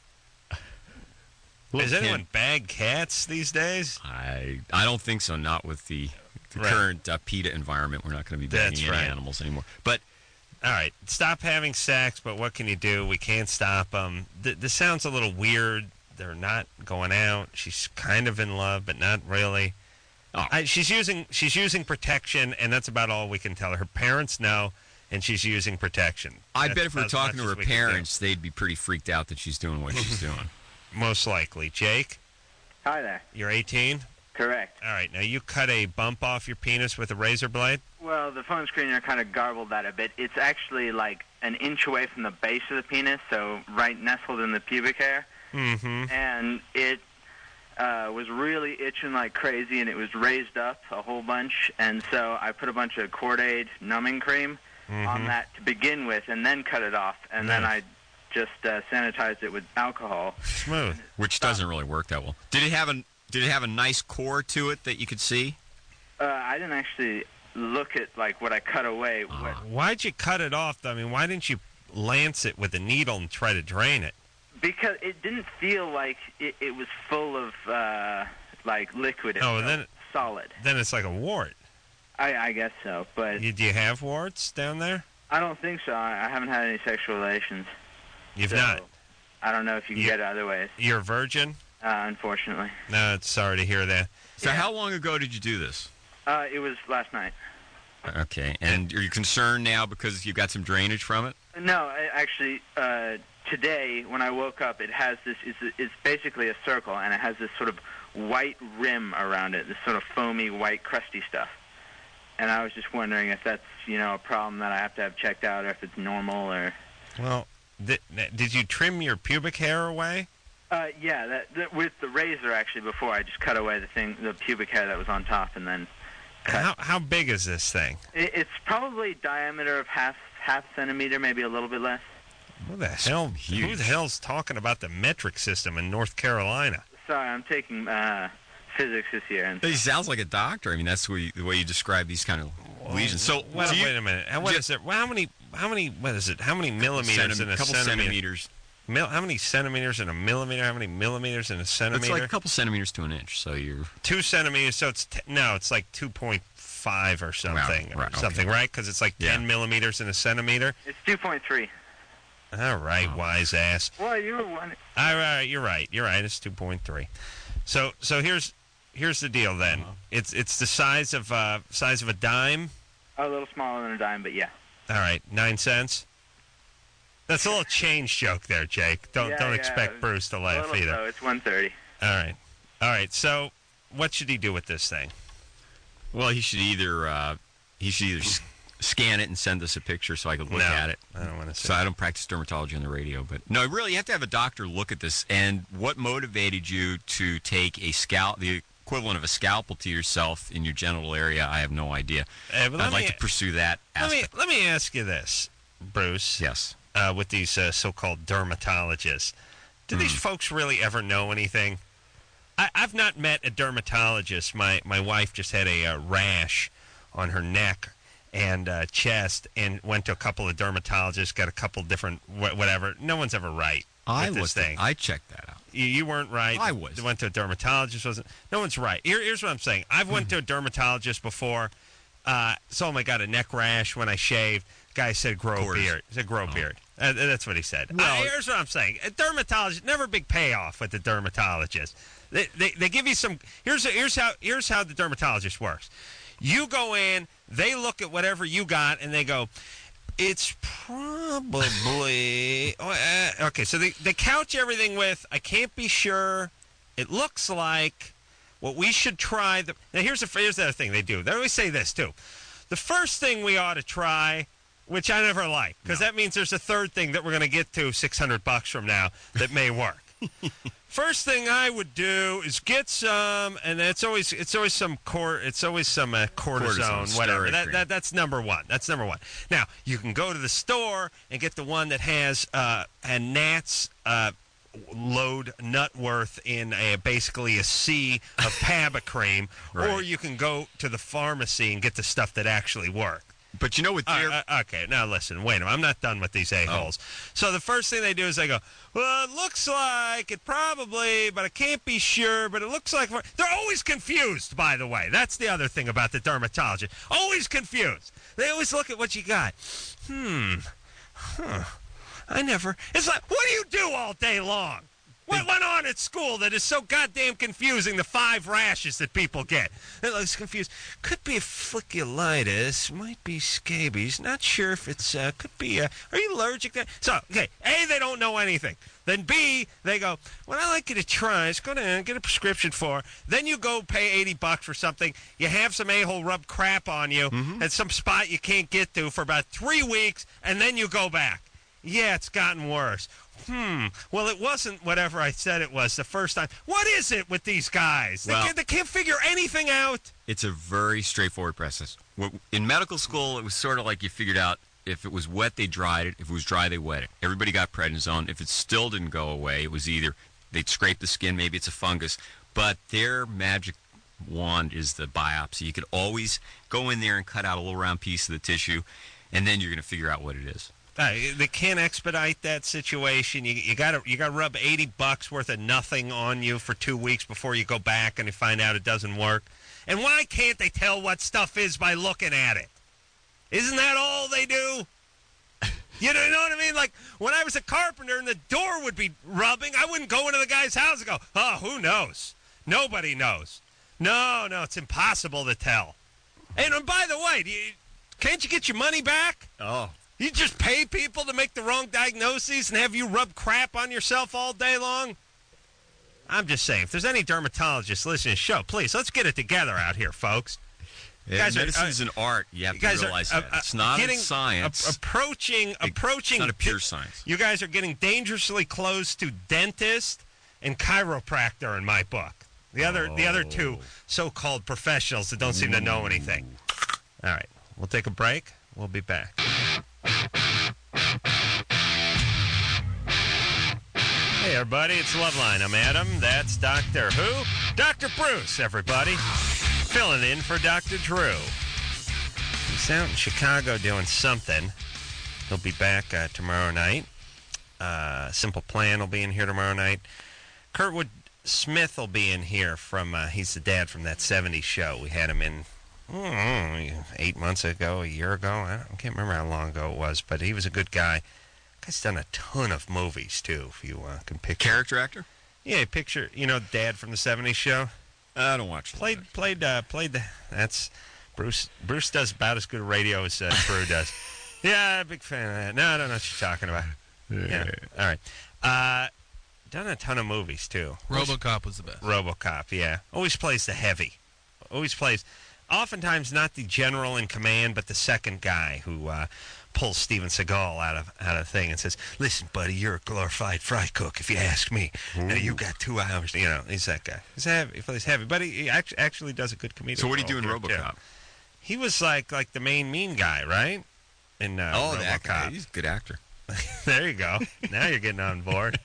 Look, Does anyone Ken, bag cats these days? I I don't think so. Not with the, the Right. current uh, PETA environment. We're not going to be bagging That's any right. animals anymore. But All right, stop having sex, but what can you do? We can't stop them. Th- this sounds a little weird. They're not going out. She's kind of in love, but not really. Oh. I, she's using she's using protection, and that's about all we can tell her. Her parents know, and she's using protection. I That's bet if we were as talking much to her as we can do. parents, they'd be pretty freaked out that she's doing what she's doing. Most likely. Jake, Hi there. you're eighteen? Correct. All right, now you cut a bump off your penis with a razor blade? Well, the phone screener kind of garbled that a bit. It's actually like an inch away from the base of the penis, so right nestled in the pubic hair. Mm-hmm. And it uh, was really itching like crazy, and it was raised up a whole bunch. And so I put a bunch of Cordaid numbing cream Mm-hmm. on that to begin with, and then cut it off. And then I Nice. just uh, sanitized it with alcohol. Smooth. Which doesn't really work that well. Did it have a Did it have a nice core to it that you could see? Uh, I didn't actually look at like what I cut away. What, Why'd you cut it off, though? I mean, why didn't you lance it with a needle and try to drain it? Because it didn't feel like it, it was full of uh, like liquid. It Oh, felt then- solid. Then it's like a wart. I, I guess so, but You, do you have warts down there? I don't think so. I, I haven't had any sexual relations. You've so not. I don't know if you can You- get it other ways. You're a virgin? Uh, unfortunately, No, it's sorry to hear that. So Yeah. how long ago did you do this? uh, it was last night. Okay, and are you concerned now because you got some drainage from it? No, I, actually, uh, today when I woke up, it has this. It's, it's basically a circle, and it has this sort of white rim around it. This sort of foamy, white, crusty stuff. And I was just wondering if that's, you know, a problem that I have to have checked out, or if it's normal, or. Well, did, did you trim your pubic hair away? Uh, yeah, that, that with the razor actually. Before I just cut away the thing, the pubic hair that was on top, and then. Cut. How how big is this thing? It, it's probably diameter of half half centimeter, maybe a little bit less. Who the hell? Who huge. the hell's talking about the metric system in North Carolina? Sorry, I'm taking uh, physics this year, and He sounds like a doctor. I mean, that's the way, the way you describe these kind of lesions. So, Wait, so you- wait a minute. What ju- is it? Well, how many? How many? What is it? How many millimeters Centim- in a couple centimeter? centimeters. Mil, how many centimeters in a millimeter? How many millimeters in a It's centimeter? like a couple centimeters to an inch. So you're Two centimeters. So it's t- no, it's like two point five or something, or right, okay. something, right? Because it's like Yeah. ten millimeters in a centimeter. it's two point three. All right, Oh. wise ass. Well, you were one. All right, you're right. You're right. It's two point three. So so here's here's the deal then. Uh-huh. It's it's the size of uh size of a dime. A little smaller than a dime, but yeah. All right, nine cents. That's a little change joke there, Jake. Don't Yeah, don't yeah, expect Bruce to A laugh little either. so. It's one thirty. All right, all right. So what should he do with this thing? well. He should either uh, he should either s- scan it and send us a picture so I could look No, at it. I don't want to see. So I don't practice dermatology on the radio, but no, really, you have to have a doctor look at this. And what motivated you to take a scalp, the equivalent of a scalpel to yourself in your genital area? I have no idea. Uh, but let I'd like me- to pursue that Let me aspect. let me ask you this, Bruce. Yes. Uh, with these uh, so-called dermatologists, do Hmm. these folks really ever know anything? I, I've not met a dermatologist. My my wife just had a uh, rash on her neck and uh, chest, and went to a couple of dermatologists, got a couple different wh- whatever. No one's ever right I with this looked. thing. At, I checked that out. You, you weren't right. I was. Went to a dermatologist. Wasn't. No one's right. Here, here's what I'm saying. I've went to a dermatologist before. Uh, told him I got a neck rash when I shaved. Guy said grow a Course. beard. He said grow a beard. Uh, that's what he said. Well- uh, here's what I'm saying. A dermatologist, never a big payoff with the dermatologist. They, they, they give you some. Here's here's how here's how the dermatologist works. You go in, they look at whatever you got, and they go, it's probably oh, uh, okay. So they they couch everything with, I can't be sure. It looks like what we should try. The, now here's the here's the other thing they do. They always say this too. The first thing we ought to try, which I never like, because that means there's a third thing that we're going to get to six hundred bucks from now that may work. First thing I would do is get some, and it's always it's always some cor it's always some uh, cortisone, Cortisone, whatever. steroid That, cream. that that's number one. That's number one. Now you can go to the store and get the one that has uh, a Nat's uh, load nut worth in a basically a C of Paba cream, or Right. you can go to the pharmacy and get the stuff that actually works. But you know what? Uh, uh, okay, now listen. Wait a minute. I'm not done with these a-holes. Oh. So the first thing they do is they go, well, it looks like it probably, but I can't be sure, but it looks like... They're always confused, by the way. That's the other thing about the dermatologist. Always confused. They always look at what you got. Hmm. Huh. I never... It's like, what do you do all day long? What went on at school that is so goddamn confusing, the five rashes that people get? It looks confused. Could be folliculitis, might be scabies, not sure if it's, uh, could be, uh, are you allergic to... So, okay, A, they don't know anything. Then B, they go, what I'd like you to try is go down and get a prescription for. Then you go pay eighty bucks for something. You have some a-hole rub crap on you mm-hmm. at some spot you can't get to for about three weeks, and then you go back. Yeah, it's gotten worse. Hmm. Well, it wasn't whatever I said it was the first time. What is it with these guys? Well, they, can't, they can't figure anything out. It's a very straightforward process. In medical school, it was sort of like you figured out if it was wet, they dried it. If it was dry, they wet it. Everybody got prednisone. If it still didn't go away, it was either they'd scrape the skin, maybe it's a fungus. But their magic wand is the biopsy. You could always go in there and cut out a little round piece of the tissue, and then you're going to figure out what it is. Uh, they can't expedite that situation. You you got to you got to rub eighty bucks worth of nothing on you for two weeks before you go back and you find out it doesn't work. And why can't they tell what stuff is by looking at it? Isn't that all they do? You know, you know what I mean? Like when I was a carpenter and the door would be rubbing, I wouldn't go into the guy's house and go, "Oh, who knows? Nobody knows." No, no, it's impossible to tell. And, and by the way, do you, can't you get your money back? Oh. You just pay people to make the wrong diagnoses and have you rub crap on yourself all day long? I'm just saying, if there's any dermatologists listening to the show, please, let's get it together out here, folks. Yeah, guys medicine's are, uh, an art. You have you to guys realize are, that. Uh, it's not getting, a science. Uh, approaching, it, approaching. It's not a pure science. You guys are getting dangerously close to dentist and chiropractor in my book. The other, oh. the other two so-called professionals that don't seem to know anything. All right, we'll take a break. We'll be back. Hey, everybody, it's Loveline. I'm Adam. That's Doctor Who. Doctor Bruce, everybody. Filling in for Doctor Drew. He's out in Chicago doing something. He'll be back uh, tomorrow night. Uh, Simple Plan will be in here tomorrow night. Kurtwood Smith will be in here from, uh, he's the dad from that seventies show. We had him in mm, eight months ago, a year ago. I, I can't remember how long ago it was, but he was a good guy. Guy's done a ton of movies, too, if you uh, can picture. Character actor? Yeah, picture, you know, Dad from the seventies show? I don't watch Played, that. played, uh, played the, that's, Bruce Bruce does about as good radio as uh, Drew does. Yeah, big fan of that. No, I don't know what you're talking about. Yeah. yeah. All right. Uh, done a ton of movies, too. RoboCop was the best. RoboCop, yeah. Always plays the heavy. Always plays, oftentimes not the general in command, but the second guy who, uh, pulls Steven Seagal out of out of the thing and says, "Listen, buddy, you're a glorified fry cook, if you ask me. And you got two hours." You know, he's that guy. He's heavy. He plays heavy, but he, he actually, actually does a good comedic. So what do you do in here, RoboCop? Too. He was like like the main mean guy, right? In uh, oh, RoboCop. that guy. He's a good actor. There you go. Now you're getting on board.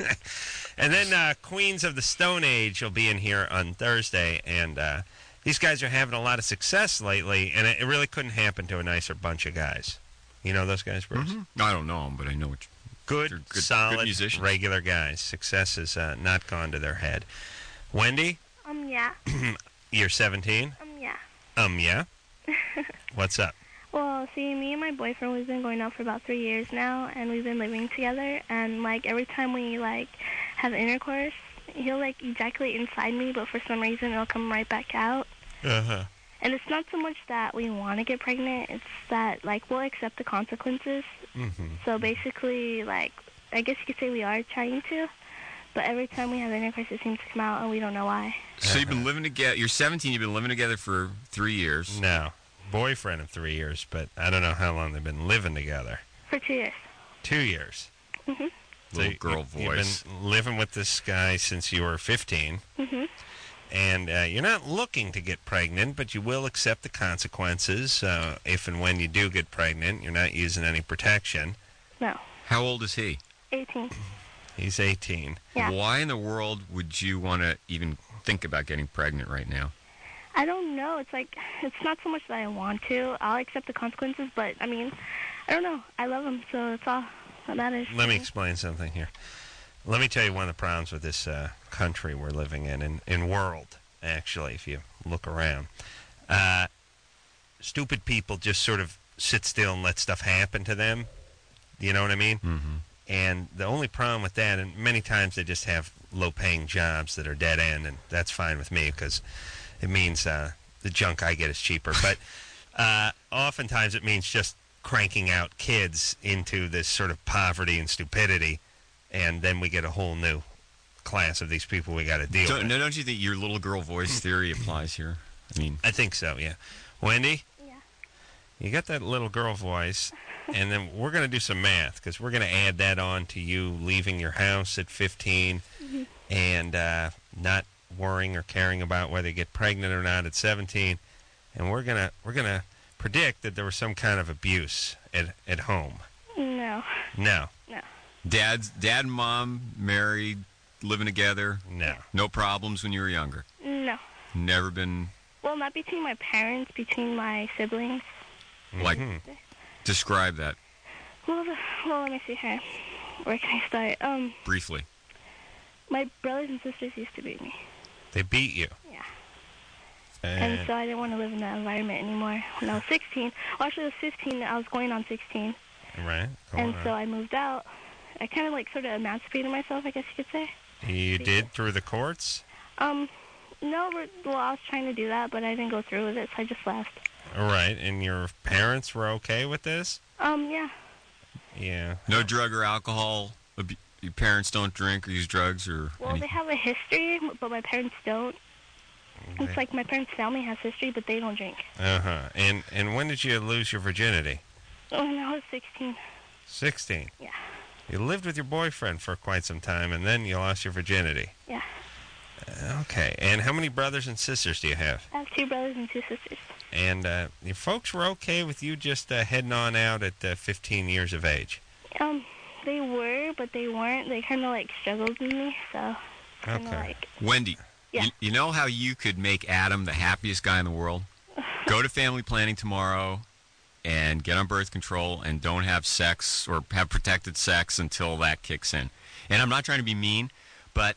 And then uh, Queens of the Stone Age will be in here on Thursday, and uh, these guys are having a lot of success lately, and it, it really couldn't happen to a nicer bunch of guys. You know those guys, Bruce? Mm-hmm. I don't know them, but I know what good, good, solid, good musicians. Regular guys. Success has uh, not gone to their head. Wendy? Um, yeah. You're seventeen? Um, yeah. Um, yeah? What's up? Well, see, me and my boyfriend, we've been going out for about three years now, and we've been living together, and, like, every time we, like, have intercourse, he'll, like, ejaculate inside me, but for some reason it'll come right back out. Uh-huh. And it's not so much that we want to get pregnant, it's that, like, we'll accept the consequences. Mm-hmm. So basically, like, I guess you could say we are trying to, but every time we have intercourse, it seems to come out, and we don't know why. So you've been living together, you're seventeen, you've been living together for three years. No. Boyfriend of three years, but I don't know how long they've been living together. For two years. Two years. Mm-hmm. So Little girl you, voice. You've been living with this guy since you were fifteen. Mm-hmm. And uh, you're not looking to get pregnant, but you will accept the consequences uh, if and when you do get pregnant. You're not using any protection. No. How old is he? eighteen. He's eighteen. Yeah. Why in the world would you want to even think about getting pregnant right now? I don't know. It's like, it's not so much that I want to. I'll accept the consequences, but, I mean, I don't know. I love him, so that's all that matters. Let me explain something here. Let me tell you one of the problems with this uh, country we're living in, in, in world, actually, if you look around. Uh, stupid people just sort of sit still and let stuff happen to them. You know what I mean? Mm-hmm. And the only problem with that, and many times they just have low-paying jobs that are dead end, and that's fine with me because it means uh, the junk I get is cheaper. But uh, oftentimes it means just cranking out kids into this sort of poverty and stupidity, and then we get a whole new class of these people we got to deal So, with. no, don't you think your little girl voice theory applies here? I mean, I think so, yeah. Wendy? Yeah. You got that little girl voice, and then we're going to do some math, because we're going to add that on to you leaving your house at fifteen Mm-hmm. and uh, not worrying or caring about whether you get pregnant or not at seventeen. And we're going to we're gonna predict that there was some kind of abuse at, at home. No. No. No. dad's dad and mom married, living together. No. No problems when you were younger. No. Never been Well, not between my parents, between my siblings. like. Mhm. Describe that Well, the, well, let me see here. Where can I start? Um, briefly. my brothers and sisters used to beat me. They beat you. Yeah. Uh, And so I didn't want to live in that environment anymore when I was sixteen. Well, actually, I was fifteen. I was going on sixteen. right. Go And on. so I moved out. I kind of like sort of emancipated myself, I guess you could say. You did through the courts? Um, no, we're, well, I was trying to do that, but I didn't go through with it, so I just left. All right. And your parents were okay with this? Um, yeah. Yeah. No drug or alcohol. Ab- Your parents don't drink or use drugs or Well, any- they have a history, but my parents don't. It's Okay. like my parents' family has history, but they don't drink. Uh-huh. And and when did you lose your virginity? Oh, when I was sixteen. sixteen. Yeah. You lived with your boyfriend for quite some time, and then you lost your virginity. Yeah. Uh, Okay. And how many brothers and sisters do you have? I have two brothers and two sisters. And uh, your folks were okay with you just uh, heading on out at uh, fifteen years of age? Um, they were, but they weren't. They kind of like struggled with me, so kind of Okay. like, Wendy, Yeah. you, you know how you could make Adam the happiest guy in the world? Go to family planning tomorrow and get on birth control and don't have sex or have protected sex until that kicks in. And I'm not trying to be mean, but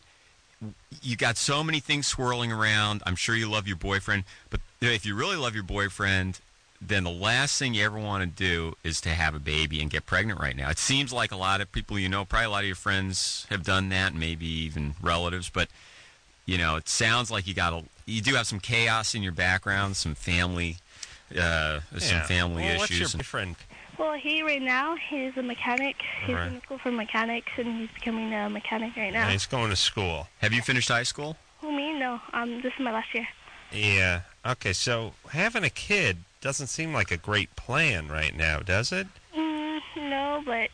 you got so many things swirling around. I'm sure you love your boyfriend, but if you really love your boyfriend, then the last thing you ever want to do is to have a baby and get pregnant right now. It seems like a lot of people you know, probably a lot of your friends have done that, maybe even relatives, but you know, it sounds like you got a, you do have some chaos in your background, some family, uh, some Yeah. family well, What's issues. your and- boyfriend? well, he right now, he's a mechanic. He's Right. in school for mechanics, and he's becoming a mechanic right now. Uh, He's going to school. Have you finished high school? Who, me? No. Um, this is my last year. Yeah. Okay, so having a kid doesn't seem like a great plan right now, does it? Mm, no, but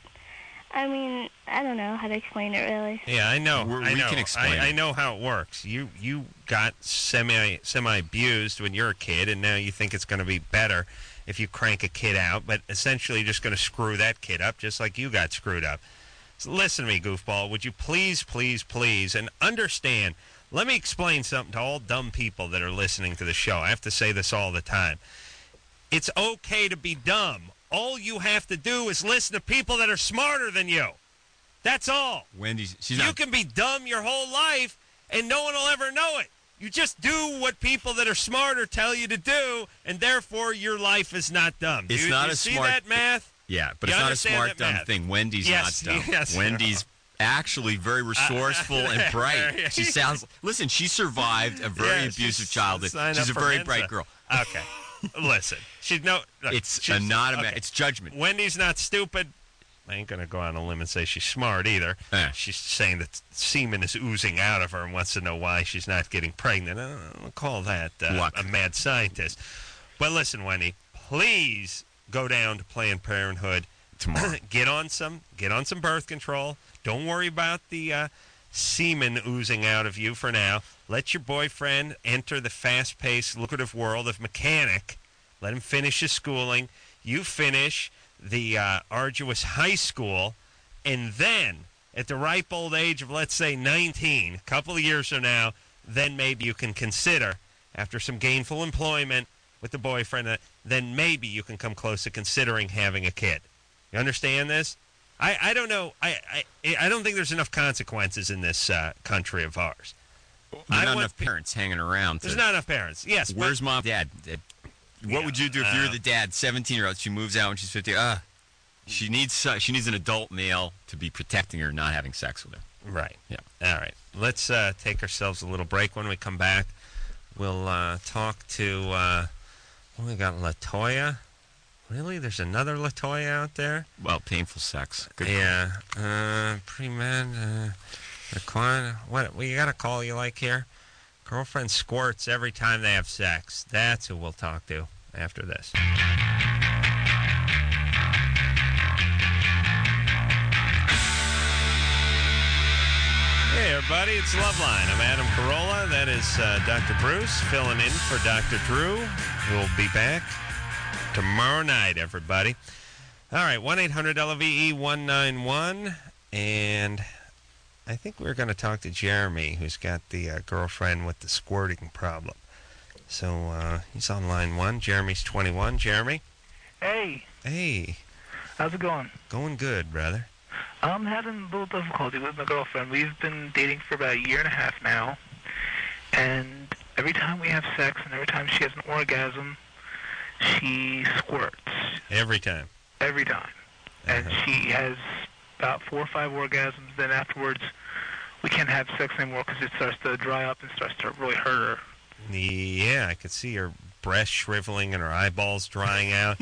I mean, I don't know how to explain it really. Yeah, I know. We're- I we know. can explain I, I it. know how it works. You you got semi semi abused when you're a kid, and now you think it's going to be better if you crank a kid out. But essentially, you're just going to screw that kid up, just like you got screwed up. So listen to me, goofball. Would you please, please, please, and understand? Let me explain something to all dumb people that are listening to the show. I have to say this all the time. It's okay to be dumb. All you have to do is listen to people that are smarter than you. That's all. Wendy, she's You not. can be dumb your whole life, and no one will ever know it. You just do what people that are smarter tell you to do, and therefore your life is not dumb. Do It's you, not do you a see smart- that math? Yeah, but You it's not a understand smart, that dumb math? thing. Wendy's Yes, not dumb. yes. Wendy's actually very resourceful and bright. She sounds. Listen, she survived a very Yeah, abusive she's- childhood. sign She's up a for very Mensa. bright girl. Okay. Listen, she's no. Look, It's she's, a not a. ma- okay. It's judgment. Wendy's not stupid. I ain't gonna go on a limb and say she's smart either. Eh. She's saying that semen is oozing out of her and wants to know why she's not getting pregnant. I don't call that uh, Luck. a mad scientist. But listen, Wendy, please go down to Planned Parenthood Tomorrow. get on some get on some birth control. Don't worry about the uh, semen oozing out of you for now. Let your boyfriend enter the fast-paced, lucrative world of mechanic. Let him finish his schooling. You finish the uh, arduous high school, and then at the ripe old age of, let's say, nineteen, a couple of years from now, then maybe you can consider after some gainful employment with the boyfriend, uh, then maybe you can come close to considering having a kid. You understand this? I, I don't know. I, I I don't think there's enough consequences in this uh, country of ours. There's I not want enough parents hanging around. There's to- not enough parents. Yes. but- Where's mom, dad? What Yeah, would you do if you uh, were the dad, seventeen-year-old? She moves out when she's fifty. Uh, she needs uh, she needs an adult male to be protecting her, not having sex with her. Right. Yeah. All right. Let's uh, take ourselves a little break. When we come back, we'll uh, talk to. Uh, oh, we got Latoya. Really? There's another Latoya out there? Well, painful sex. Good call. Yeah. Uh, pre-med. Uh, require, what? Well, you got a call you like here? Girlfriend squirts every time they have sex. That's who we'll talk to after this. Hey, everybody, it's Loveline. I'm Adam Carolla. That is uh, Doctor Bruce filling in for Doctor Drew, who will be back tomorrow night, everybody. All right, one eight hundred L V E one nine one. And I think we're going to talk to Jeremy, who's got the uh, girlfriend with the squirting problem. So uh, he's on line one. Jeremy's twenty-one. Jeremy? Hey, Hey, how's it going? going good, brother. I'm having a little difficulty with my girlfriend. We've been dating for about a year and a half now, and every time we have sex and every time she has an orgasm, she squirts. Every time. Every time. And Uh-huh. she has about four or five orgasms. Then afterwards, we can't have sex anymore because it starts to dry up and starts to really hurt her. Yeah, I could see her breast shriveling and her eyeballs drying out.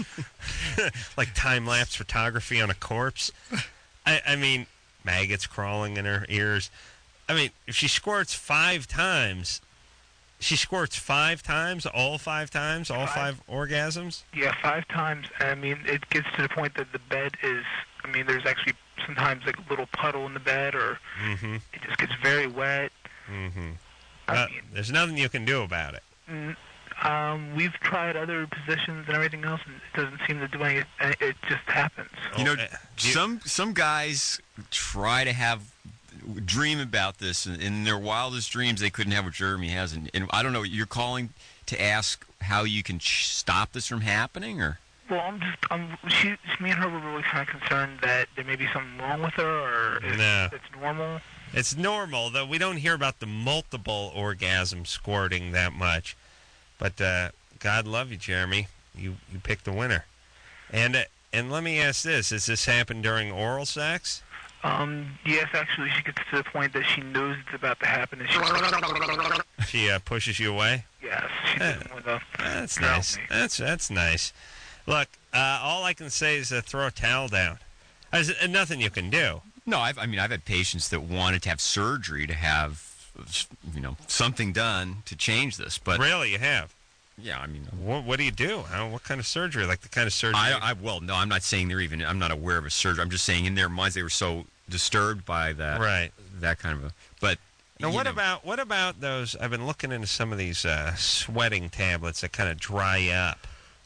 Like time-lapse photography on a corpse. I, I mean, maggots crawling in her ears. I mean, if she squirts five times, she squirts five times, all five times, all five, five orgasms? Yeah, five times. I mean, it gets to the point that the bed is, I mean, there's actually sometimes like a little puddle in the bed, or mm-hmm. it just gets very wet. Mm-hmm. I Uh, mean, there's nothing you can do about it. mm, um, we've tried other positions and everything else, and it doesn't seem to do anything. It just happens. You know, Oh, uh, do you- some some guys try to have dream about this, and in their wildest dreams, they couldn't have what Jeremy has. And, and I don't know. You're calling to ask how you can ch- stop this from happening, or Well, I'm just, I'm, she, me and her were really kind of concerned that there may be something wrong with her, or if No. it's normal. It's normal, though we don't hear about the multiple orgasm squirting that much. But uh, God love you, Jeremy. You you picked the winner. And uh, and let me ask this: Does this happen during oral sex? Um, yes, actually, she gets to the point that she knows it's about to happen, and she, She uh, pushes you away. yes, she doesn't want to. That's Help nice. me. That's that's nice. Look, uh, all I can say is uh, throw a towel down. There's uh, nothing you can do. no? I've, I mean, I've had patients that wanted to have surgery to have, you know, something done to change this. But Really, you have. yeah, I mean, What, what do you do? How, what kind of surgery? Like the kind of surgery? I, I well, no, I'm not saying they're even. I'm not aware of a surgery. I'm just saying in their minds they were so disturbed by that, Right. that kind of a. But Now, you what know, about what about those? I've been looking into some of these uh, sweating tablets that kind of dry up.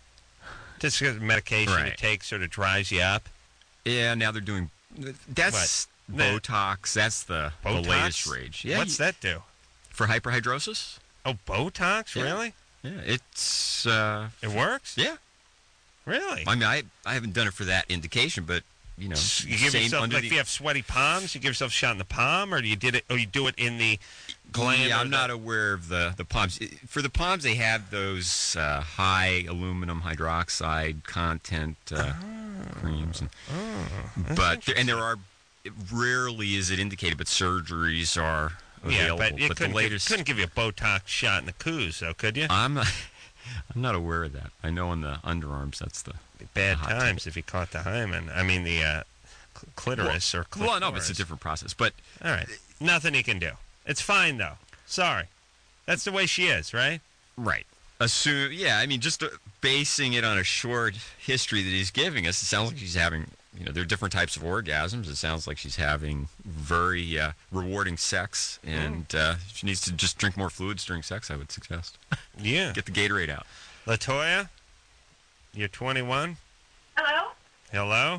Just because medication you Right. take sort of dries you up. Yeah, now they're doing. That's What? Botox. That's the, the Botox? latest rage. Yeah, What's you- that do? for hyperhidrosis? Oh, Botox? Yeah. Really? Yeah, it's. Uh, It works? yeah, Really? I mean, I I haven't done it for that indication, but you know, you give same yourself under like the, if you have sweaty palms, you give yourself a shot in the palm, or do you did it? Or you do it in the gland? Yeah, or I'm the- not aware of the the palms. It- For the palms, they have those uh, high aluminum hydroxide content uh, creams, and, Oh, but there, and there are. Rarely is it indicated, but surgeries are Yeah, available. but you the couldn't, latest, give, couldn't give you a Botox shot in the coos, though, could you? I'm not, I'm not aware of that. I know on the underarms that's the Bad the hot times if you caught the hymen. I mean the uh, cl- clitoris or clitoris. well, no, but it's a different process. But All right, nothing you can do. It's fine though. Sorry, that's the way she is, right? right, assume yeah. I mean, just uh, basing it on a short history that he's giving us, it sounds like she's having. You know, there are different types of orgasms. It sounds like she's having very uh, rewarding sex, and uh, she needs to just drink more fluids during sex, I would suggest. Yeah. Get the Gatorade out. Latoya, you're twenty-one. Hello? Hello,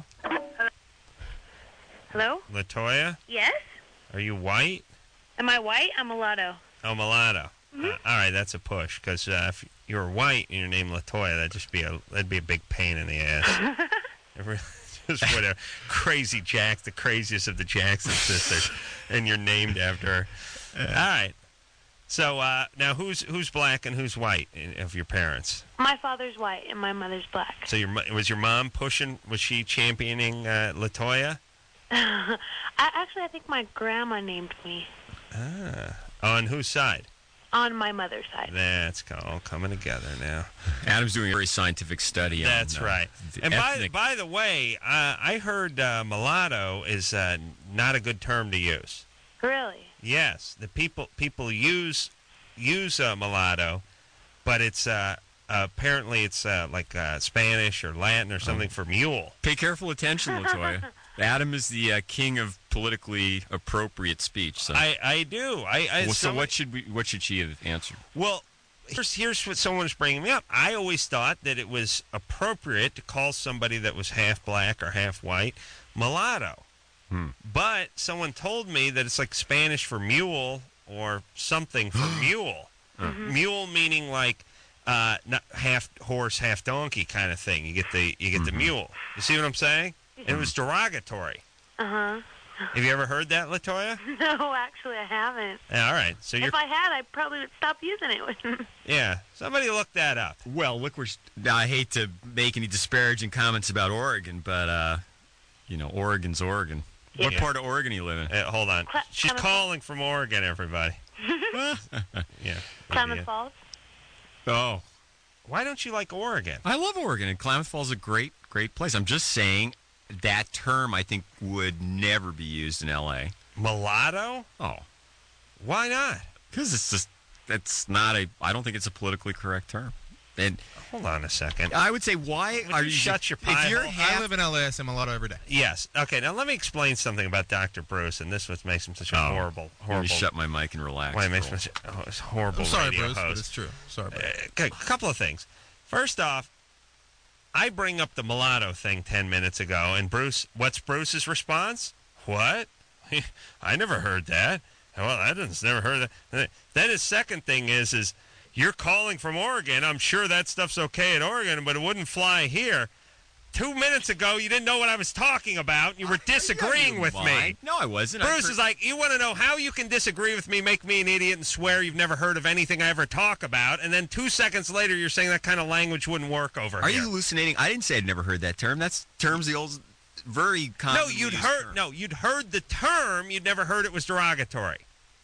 Hello? Latoya. Yes? Are you white? Am I white? I'm mulatto. Oh, mulatto. Uh, all right, that's a push. Because uh, if you were white and your name Latoya, that'd just be a that'd be a big pain in the ass. It really, just whatever. Crazy Jack, the craziest of the Jackson sisters, and you're named after her. All right. So uh, now, who's who's black and who's white in, of your parents? My father's white and my mother's black. So your mo- was your mom pushing? Was she championing uh, Latoya? I, actually, I think my grandma named me Ah. On whose side? on my mother's side. That's all coming together now. Adam's doing a very scientific study on That's uh, right. the And by, ethnic- by the way, uh, I heard uh, mulatto is uh, not a good term to use. Really? Yes, the people people use use uh, mulatto, but it's uh, apparently it's uh, like uh, Spanish or Latin or something for mule. Pay careful attention, Latoya. Adam is the uh, king of politically appropriate speech. So, I, I do. I, I well, so someone- what should we? What should she have answered? Well, here's, here's what someone's bringing me up. I always thought that it was appropriate to call somebody that was half black or half white mulatto. Hmm. But someone told me that it's like Spanish for mule or something for mule. Mhm. Mule meaning like uh, not half horse, half donkey kind of thing. You get the you get the mule. You see what I'm saying? And it was derogatory. Uh-huh. Have you ever heard that, Latoya? No, actually, I haven't. Yeah, all right. So you're If I had, I probably would stop using it. yeah. Somebody look that up. Well, look, we're. Now, I hate to make any disparaging comments about Oregon, but uh, you know, Oregon's Oregon. What Yeah. part of Oregon do you live in? Uh, hold on. Cla- She's Klamath calling from Oregon, everybody. Yeah. Klamath idiot. Falls. Oh, Why don't you like Oregon? I love Oregon, and Klamath Falls is a great, great place. I'm just saying that term I think would never be used in L A. Mulatto? Oh, Why not? because it's just that's not a. I don't think it's a politically correct term. And Hold on a second. I would say, why Would are you shut your If pie you're hole? half, I live in L A. I say mulatto every day. Yes. Okay. Now let me explain something about Doctor Bruce, and this is what makes him such a Oh, horrible, let me horrible. shut my mic and relax. Why it makes for him a such oh, it's horrible. I'm sorry, radio Bruce, but host. it's true. Sorry, Bruce. Uh, okay, a couple of things. First off, I bring up the mulatto thing ten minutes ago, and Bruce, what's Bruce's response? What? I never heard that. Well, I didn't never heard that. Then his second thing is, is you're calling from Oregon. I'm sure that stuff's okay at Oregon, but it wouldn't fly here. Two minutes ago, you didn't know what I was talking about. You were disagreeing with me. Why? No, I wasn't. I Bruce heard- is like, you want to know how you can disagree with me, make me an idiot, and swear you've never heard of anything I ever talk about, and then two seconds later you're saying that kind of language wouldn't work over Are here. you hallucinating? I didn't say I'd never heard that term. That's terms the old, very common. No, you'd heard. No, you'd heard the term. You'd never heard it was derogatory.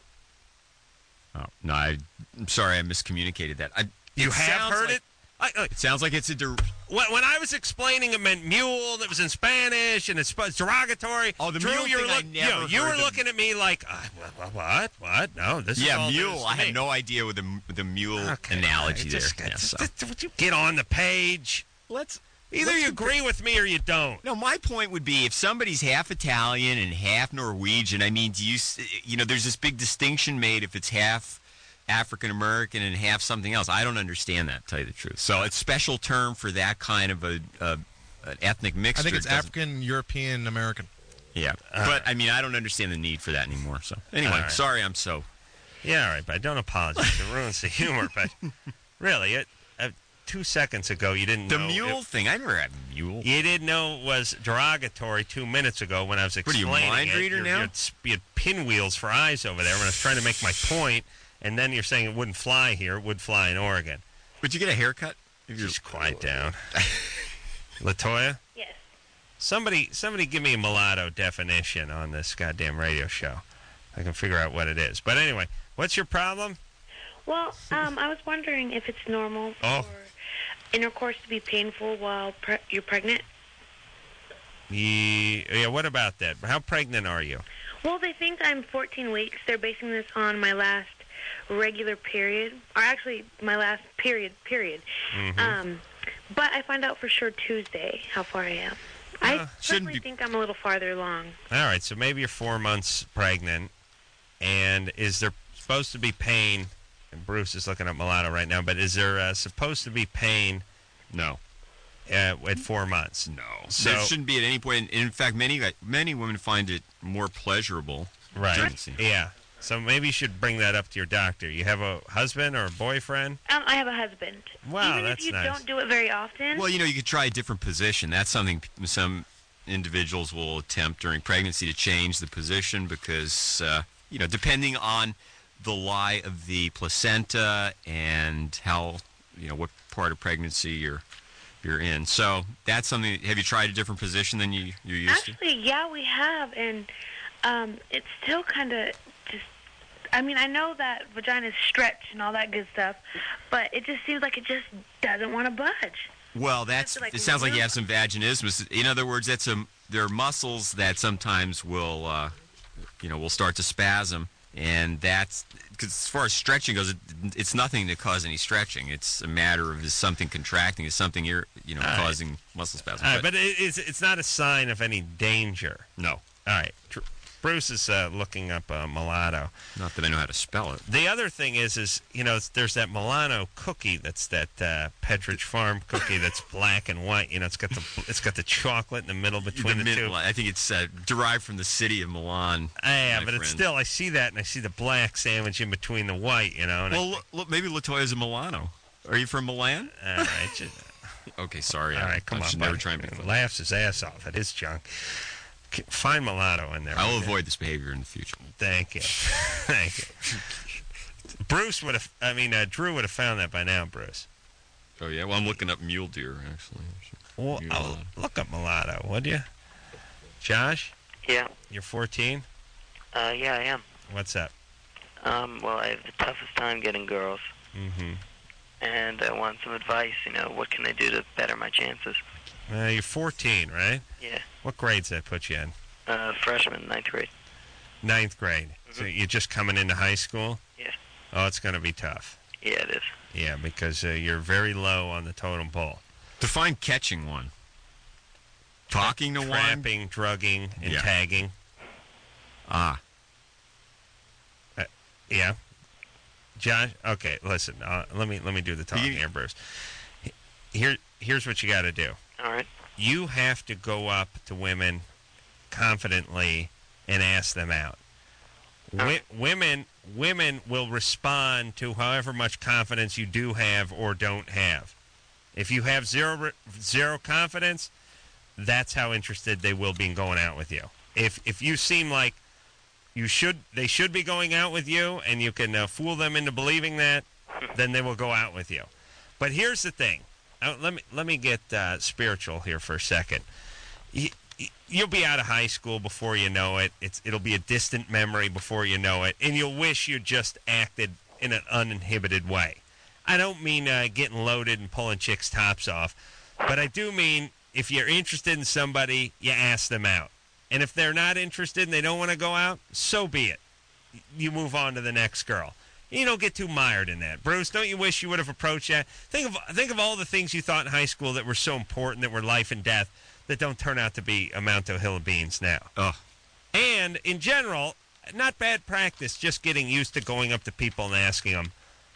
Oh, no, I, I'm sorry, I miscommunicated that. I, You it have sounds heard like- it. I, I, It sounds like it's a. Der- when, when I was explaining, it meant mule. That was in Spanish, and it's, it's derogatory. Oh, the Drew, mule you were thing I look- never you, know, you heard were of. looking at me like, uh, what, what? What? No, this is yeah, all mule. news to I me. had no idea with the the mule Okay, analogy I there. just- Yeah, just- so. just- would you get on the page? Let's. Either let's you compare- agree with me or you don't. No, my point would be if somebody's half Italian and half Norwegian. I mean, do you s- you know? There's this big distinction made if it's half African American and half something else. I don't understand that, to tell you the truth. So it's special term for that kind of a, a an ethnic mixture. I think it's It doesn't- African, European, American. Yeah, All but I mean, I don't understand the need for that anymore. So anyway, All right. sorry, I'm so. Yeah, all right, but don't apologize. It ruins the humor. But really, it, uh, two seconds ago, you didn't The know. mule it- thing, I never had mule. You didn't know it was derogatory two minutes ago when I was What are you, explaining mind it. reader You're- now? You had, you had pinwheels for eyes over there when I was trying to make my point, and then you're saying it wouldn't fly here. It would fly in Oregon. Would you get a haircut? If you're- Just quiet down. Latoya? Yes. Somebody, somebody give me a mulatto definition on this goddamn radio show. I can figure out what it is. But anyway, what's your problem? Well, um, I was wondering if it's normal Oh. for intercourse to be painful while pre- you're pregnant. Ye- Yeah, what about that? How pregnant are you? Well, they think I'm fourteen weeks. They're basing this on my last regular period, or actually my last period period. Mhm. Um, but I find out for sure Tuesday how far I am. I Uh, shouldn't personally be- think I'm a little farther along. All right, so maybe you're four months pregnant, and is there supposed to be pain? And Bruce is looking at mulatto right now, but is there uh, supposed to be pain No. uh, at four months? No. So- there shouldn't be at any point. In fact, many many women find it more pleasurable. Right. Pregnancy. Yeah. So maybe you should bring that up to your doctor. You have a husband or a boyfriend? Um, I have a husband. Wow, Even that's if you nice. don't do it very often. Well, you know, you could try a different position. That's something p- some individuals will attempt during pregnancy to change the position because, uh, you know, depending on the lie of the placenta and how, you know, what part of pregnancy you're you're in. So that's something. Have you tried a different position than you you're used to? Actually, yeah, we have, and um, it's still kind of just. I mean, I know that vaginas stretch and all that good stuff, but it just seems like it just doesn't want to budge. Well, that's. Like It sounds like you real- have some vaginismus. In other words, that's a. There are muscles that sometimes will, uh, you know, will start to spasm, and that's because as far as stretching goes, it, it's nothing to cause any stretching. It's a matter of is something contracting, is something you're, you know, All right. causing muscle spasm. All right, but it, it's it's not a sign of any danger. No. All right. Tr- Bruce is uh, looking up uh, mulatto. Not that I know how to spell it. The other thing is, is you know, there's that Milano cookie. That's that uh, Petridge Farm cookie that's black and white. You know, it's got the it's got the chocolate in the middle between the, The two. mid- I think it's uh, derived from the city of Milan. Yeah, my but it's friend. still, I see that, and I see the black sandwich in between the white. You know. And Well, look, look, maybe Latoya's a Milano. Are you from Milan? I, all right. Just, Okay, sorry. all I, right, come I on. should buddy. never try and be funny. Laughs his ass off at his junk. K- Find mulatto in there. I will right there. avoid this behavior in the future. Thank you. Thank you. Bruce would have, I mean, uh, Drew would have found that by now, Bruce. Oh, yeah? Well, I'm looking up mule deer, actually. Well, Mule I'll deer. look up mulatto, would you? Josh, Yeah. you're fourteen? Uh, yeah, I am. What's up? Um, well, I have the toughest time getting girls, Mm-hmm. and I want some advice. You know, what can I do to better my chances? Uh, you're fourteen, right? Yeah. What grades that put you in? Uh, freshman, ninth grade. Ninth grade. So you're just coming into high school? Yeah. Oh, it's going to be tough. Yeah, it is. Yeah, because uh, you're very low on the totem pole. Define catching one. Talking to one? Trapping, drugging, and Yeah. tagging. Ah. Uh, yeah. Josh, okay, listen. Uh, let me let me do the talking You- here, Bruce. Here, here's what you got to do. All right. You have to go up to women confidently and ask them out. Wi- women, women will respond to however much confidence you do have or don't have. If you have zero re- zero confidence, that's how interested they will be in going out with you. If if you seem like you should, they should be going out with you, and you can uh, fool them into believing that, then they will go out with you. But here's the thing. Uh, let me let me get uh, spiritual here for a second. You, you'll be out of high school before you know it. It's it'll be a distant memory before you know it, and you'll wish you just acted in an uninhibited way. I don't mean uh, getting loaded and pulling chicks' tops off, but I do mean if you're interested in somebody, you ask them out. And if they're not interested and they don't want to go out, so be it. You move on to the next girl. You don't get too mired in that. Bruce, don't you wish you would have approached that? Think of think of all the things you thought in high school that were so important, that were life and death, that don't turn out to be a Mount a hill of beans now. Ugh. And in general, not bad practice, just getting used to going up to people and asking them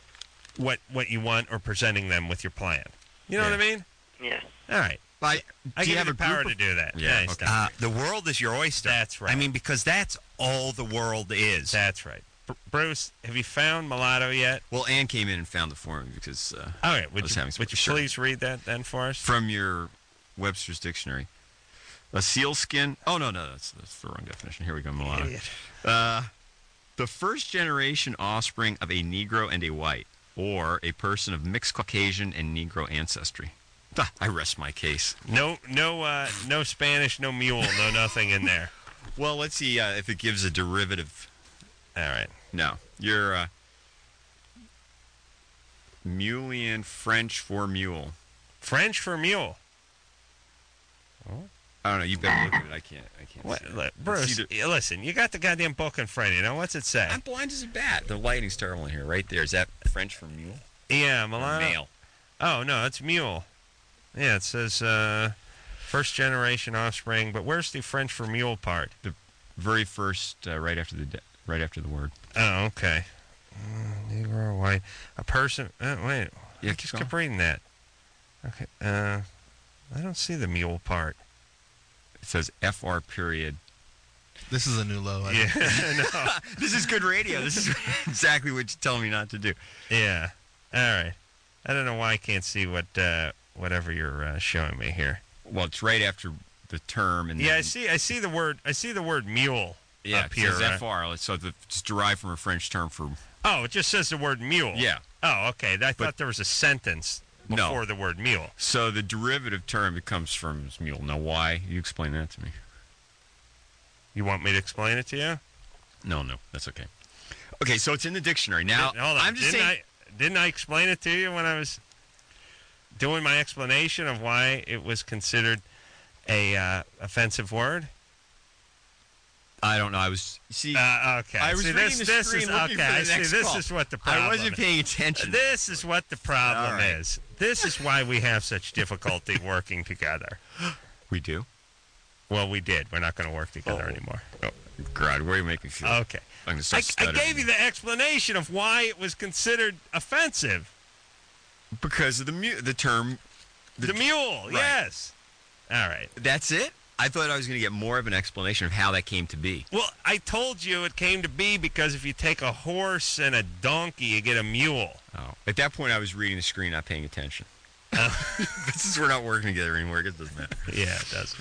what what you want or presenting them with your plan. You know Yeah. what I mean? Yeah. All right. I, I do you give have you a the power group to of- do that. Yeah, Nice, okay. Don. Uh, the world is your oyster. That's right. I mean, because that's all the world is. That's right. Br- Bruce, have you found mulatto yet? Well, Ann came in and found it for me because uh, All right. I Would was you, having some- would you sure. please read that then for us? From your Webster's Dictionary. A sealskin. Oh, no, no, that's, that's the wrong definition. Here we go, mulatto. Idiot. Uh, the first generation offspring of a Negro and a white, or a person of mixed Caucasian and Negro ancestry. Ah, I rest my case. No, no, uh, no Spanish, no mule, no nothing in there. Well, let's see uh, if it gives a derivative. All right. No, you're uh, Mulian French for mule. French for mule. I don't know. You better look at it. I can't. I can't. What, see it. look, It's Bruce, either- y- listen, you got the goddamn book in front of you. Now, what's it say? I'm blind as a bat. The lighting's terrible in here. Right there. Is that French for mule? Yeah, Or mulatto. male. Oh, no, it's mule. Yeah, it says uh, first generation offspring, but where's the French for mule part? The very first, uh, right after the de- right after the word. Oh, okay. Uh, Negro, white. A person. Uh, wait. Yeah, I keep just going. kept reading that. Okay. Uh, I don't see the mule part. It says F R period This is a new low. I Yeah, think. no. This is good radio. This is exactly what you're telling me not to do. Yeah. All right. I don't know why I can't see what uh, whatever you're uh, showing me here. Well, it's right after the term, and Yeah, then, I see. I see the word. I see the word mule. Yeah, up it here. says F uh, R. So the, it's derived from a French term for. Oh, it just says the word mule. Yeah. Oh, okay. I But- thought there was a sentence No. before the word mule. So the derivative term it comes from is mule. Now, why? You explain that to me. You want me to explain it to you? No, no, that's okay. Okay, so it's in the dictionary. Now, Did- hold on. I'm just didn't saying. I, didn't I explain it to you when I was doing my explanation of why it was considered a uh, offensive word? I don't know. I was see. Uh, okay. I was see, reading this, the this screen is looking okay. for the I see. next This call. is what the problem. I wasn't is. paying attention. This is what the problem All right. is. This is why we have such difficulty working together. We do. Well, we did. We're not going to work together Oh. anymore. Oh, God, where are you making me feel? Okay. I'm gonna I, start I stuttering. gave you the explanation of why it was considered offensive. because of the mu- the term. The, mule, right. yes. All right. That's it. I thought I was going to get more of an explanation of how that came to be. Well, I told you it came to be because if you take a horse and a donkey, you get a mule. Oh, at that point, I was reading the screen, not paying attention. This is we're not working together anymore. It doesn't matter. Yeah, it doesn't.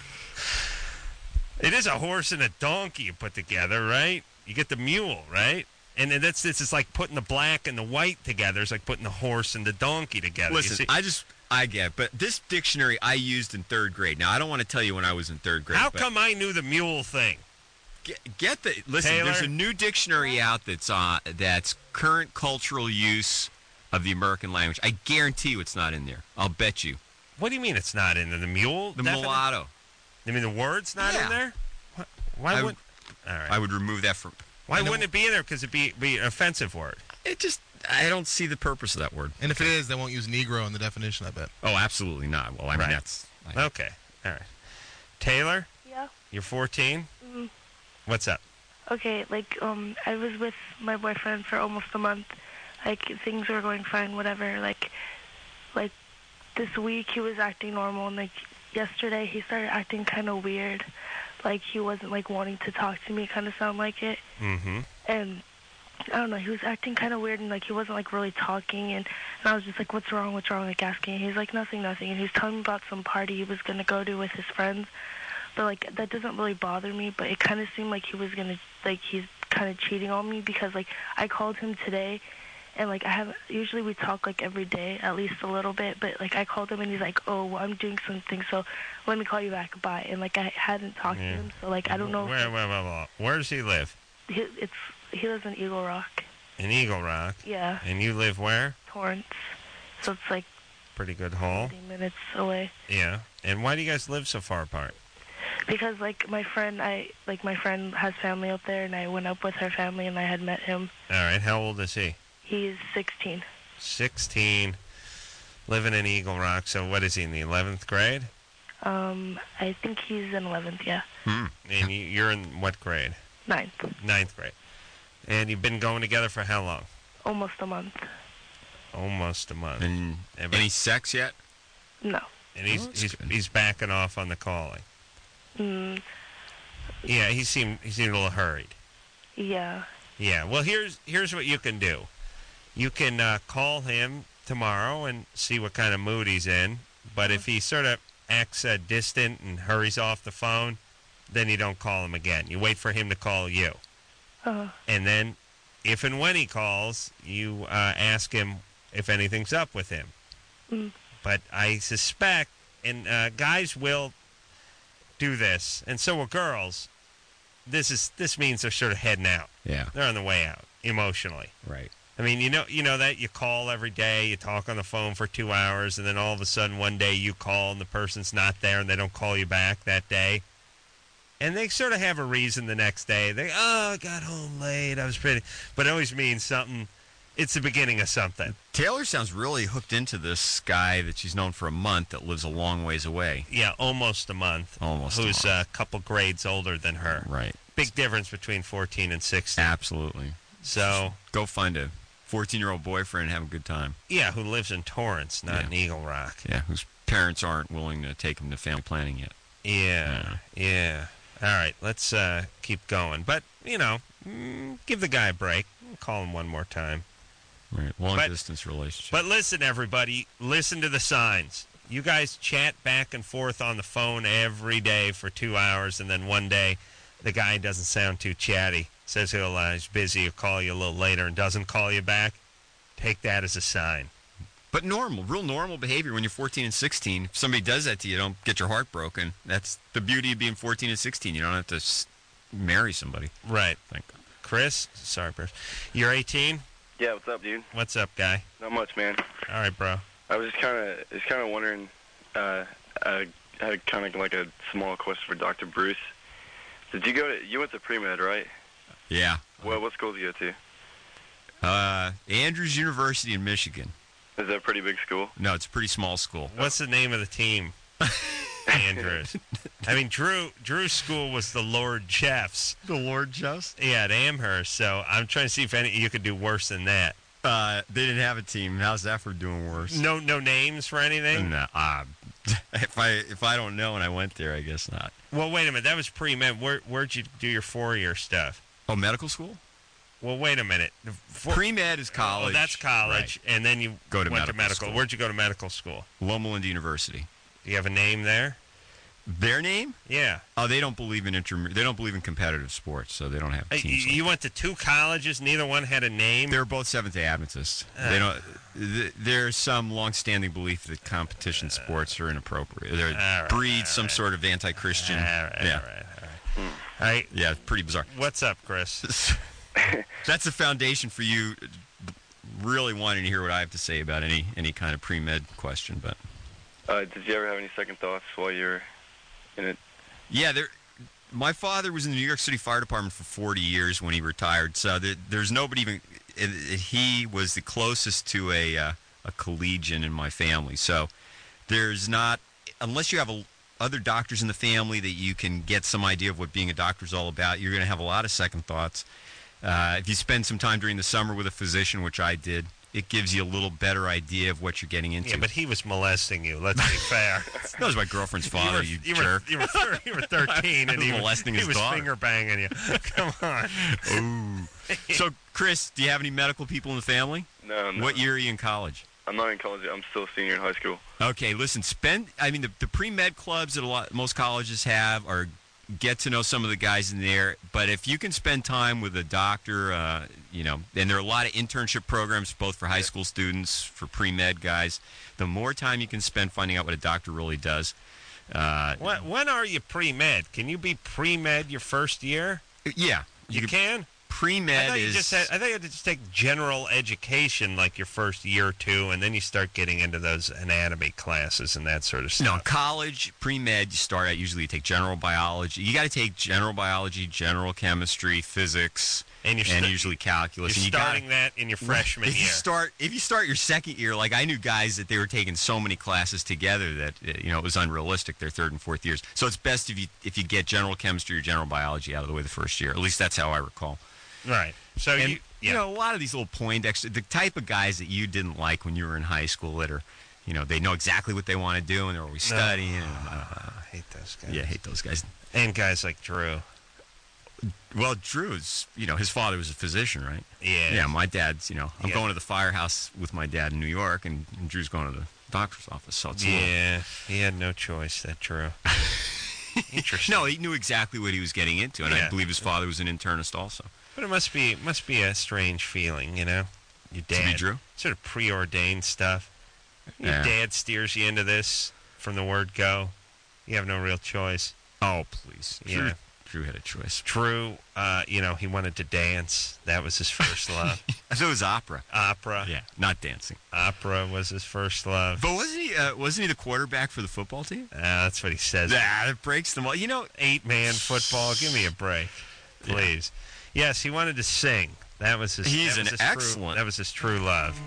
It is a horse and a donkey you put together, right? You get the mule, right? And then that's this is like putting the black and the white together. It's like putting the horse and the donkey together. You Listen, see- I just I get, it, but this dictionary I used in third grade. Now I don't want to tell you when I was in third grade. how but come I knew the mule thing? Get, get the listen. Taylor? There's a new dictionary out that's uh, that's current cultural use of the American language. I guarantee you it's not in there. I'll bet you. What do you mean it's not in there? The mule? The definite- mulatto. You mean the word's not Yeah. in there? Wh- Why I would? All right. I would remove that from. Why I know- wouldn't it be in there? Because it'd be be an offensive word. It just I don't see the purpose of that word. And if it is, they won't use Negro in the definition, I bet. Oh, absolutely not. Well, I mean Right. that's. I, Okay. All right. Taylor, Yeah. you're fourteen. Mm, What's up? okay, like um, I was with my boyfriend for almost a month. Like things were going fine, whatever. Like, like this week he was acting normal, and like yesterday he started acting kind of weird. Like he wasn't like wanting to talk to me, kind of sound like it. Mm-hmm. And I don't know, he was acting kind of weird, and like he wasn't like really talking, and, and I was just like, what's wrong, what's wrong, like asking, and he's like, nothing, nothing, and he was telling me about some party he was going to go to with his friends, but like that doesn't really bother me, but it kind of seemed like he was going to, like he's kind of cheating on me, because like I called him today, and like I have, usually we talk like every day, at least a little bit, but like I called him and he's like, oh, well, I'm doing something, so let me call you back, bye, and like I hadn't talked Yeah. to him, so like I don't know, Where, where, where, where, where does he live? if he, it's, he lives in Eagle Rock, In Eagle Rock. yeah, And you live where? Torrance, so it's like Pretty good haul. fifty minutes away. Yeah. And why do you guys live so far apart? Because like my friend, I like my friend has family up there, and I went up with her family, and I had met him. All right. How old is he? He's sixteen. sixteen. Living in Eagle Rock. So what is he in the eleventh grade? Um, I think he's in eleventh. Yeah, Hmm. And you, you're in what grade? ninth. Ninth grade. And you've been going together for how long? Almost a month. Almost a month. And Yeah, but- any sex yet? No. And he's Oh, that's he's, good. he's backing off on the calling. Mm, Yeah, he seemed he seemed a little hurried. yeah. Yeah. Well, here's here's what you can do. You can uh, call him tomorrow and see what kind of mood he's in. But if he sort of acts uh, distant and hurries off the phone, then you don't call him again. You wait for him to call you, Uh, and then if and when he calls, you uh, ask him if anything's up with him. mm, But I suspect, and uh, guys will do this, and so will girls. This is this means they're sort of heading out. Yeah. They're on the way out emotionally. Right. I mean, you know, you know that you call every day, you talk on the phone for two hours, and then all of a sudden one day you call and the person's not there, and they don't call you back that day, and they sort of have a reason the next day. They, oh, I got home late, I was pretty, but it always means something. It's the beginning of something. Taylor sounds really hooked into this guy that she's known for a month that lives a long ways away. Yeah, almost a month. Almost a Who's month. a couple grades older than her. Right. Big difference between fourteen and sixteen. Absolutely. So, Go find a fourteen-year-old boyfriend and have a good time. yeah, who lives in Torrance, not Yeah. in Eagle Rock. Yeah, whose parents aren't willing to take him to family planning yet. Yeah, yeah. All right, let's uh, keep going. But, you know, mm, give the guy a break. Call him one more time. Right, long But- distance relationship. But listen, everybody, listen to the signs. You guys chat back and forth on the phone every day for two hours, and then one day the guy doesn't sound too chatty. Says he'll uh, he's busy, he'll call you a little later, and doesn't call you back. Take that as a sign. But normal, real normal behavior when you're fourteen and sixteen. If somebody does that to you, don't get your heart broken. That's the beauty of being fourteen and sixteen. You don't have to s- marry somebody. Right. Thank God. Chris, sorry, Bruce. You're eighteen? Yeah, what's up, dude? What's up, guy? Not much, man. All right, bro. I was just kind of, just kind of wondering. Uh, I had kind of like a small question for Doctor Bruce. Did you go to? You went to pre-med, right? Yeah. Well, what school did you go to? Uh, Andrews University in Michigan. Is that a pretty big school? No, it's a pretty small school. What's the name of the team? Andrews. I mean, Drew Drew's school was the Lord Jeffs. The Lord Jeffs? Yeah, at Amherst. So I'm trying to see if any you could do worse than that. Uh, they didn't have a team. How's that for doing worse? No, no names for anything. No, uh, if I if I don't know and I went there, I guess not. Well, wait a minute. That was pre-med. Where where'd you do your four-year stuff? Oh, medical school? Well, wait a minute. The four- Pre-med is college. Oh, that's college, and then you Go to went medical to medical. school. Where'd you go to medical school? Loma Linda University. Do you have a name there? Their name? Yeah. Oh, they don't believe in inter. They don't believe in competitive sports, so they don't have Uh, teams. You, you went to two colleges. Neither one had a name. They're both Seventh Day Adventists. Uh. They don't. Th- there's some long-standing belief that competition sports are inappropriate. They All right, breed some sort of anti-Christian. All right, yeah. all right, all right. All right. Yeah, pretty bizarre. What's up, Chris? That's the foundation for you really wanting to hear what I have to say about any any kind of pre-med question. But Uh, did you ever have any second thoughts while you were in it? yeah, there. My father was in the New York City Fire Department for forty years when he retired. So there, there's nobody even. It, it, he was the closest to a uh, a collegian in my family. So there's not, unless you have a, other doctors in the family that you can get some idea of what being a doctor is all about. You're going to have a lot of second thoughts. Uh, if you spend some time during the summer with a physician, which I did, it gives you a little better idea of what you're getting into. Yeah, but he was molesting you. Let's be fair. That was my girlfriend's father, you, you, jerk. were, you, were, thir- you were thirteen, I and was he was, molesting he his was daughter. finger banging you. Come on. Ooh. So, Chris, do you have any medical people in the family? No, no. What year are you in college? I'm not in college yet. I'm still a senior in high school. Okay, listen, spend, I mean, the, the pre-med clubs that a lot, most colleges have are get to know some of the guys in there. But if you can spend time with a doctor, uh, you know, and there are a lot of internship programs both for high school students, for pre-med guys, the more time you can spend finding out what a doctor really does. Uh, When, when are you pre-med? Can you be pre-med your first year? yeah. You, could- can? Pre-med I thought you is... just had, I thought you had to just take general education like your first year or two, and then you start getting into those anatomy classes and that sort of stuff. No, college, pre-med, you start out, usually you take general biology. You got to take general biology, general chemistry, physics, and, you're and sta- usually calculus. You're and you gotta- starting that in your freshman if year. You start, if you start your second year, like I knew guys that they were taking so many classes together that, uh, you know, it was unrealistic their third and fourth years. So it's best if you if you get general chemistry or general biology out of the way the first year. At least that's how I recall. Right. So and, you, yeah. you know, a lot of these little Poindexter, the type of guys that you didn't like when you were in high school that are, you know, they know exactly what they want to do and they're always No. studying. And, uh, I hate those guys. yeah, I hate those guys. And guys like Drew. Well, Drew's, you know, his father was a physician, right? Yeah. Yeah, my dad's, you know, I'm Yeah. going to the firehouse with my dad in New York, and, and Drew's going to the doctor's office. So it's a little- Yeah, he had no choice, that Drew. Interesting. No, he knew exactly what he was getting into, and Yeah. I believe his father was an internist also. But it must be must be a strange feeling, you know? Your dad. be Drew? Sort of preordained stuff. Your Yeah. dad steers you into this from the word go. You have no real choice. Oh, please. Drew, Yeah. Drew had a choice. Drew, uh, you know, he wanted to dance. That was his first love. I thought it was opera. Opera. Yeah, not dancing. Opera was his first love. But wasn't he? Uh, wasn't he the quarterback for the football team? Uh, that's what he says. Ah, it breaks them all. You know, Eight-man football. Give me a break, please. Yes, he wanted to sing. That was his. He's that was an his excellent- True, that was his true love.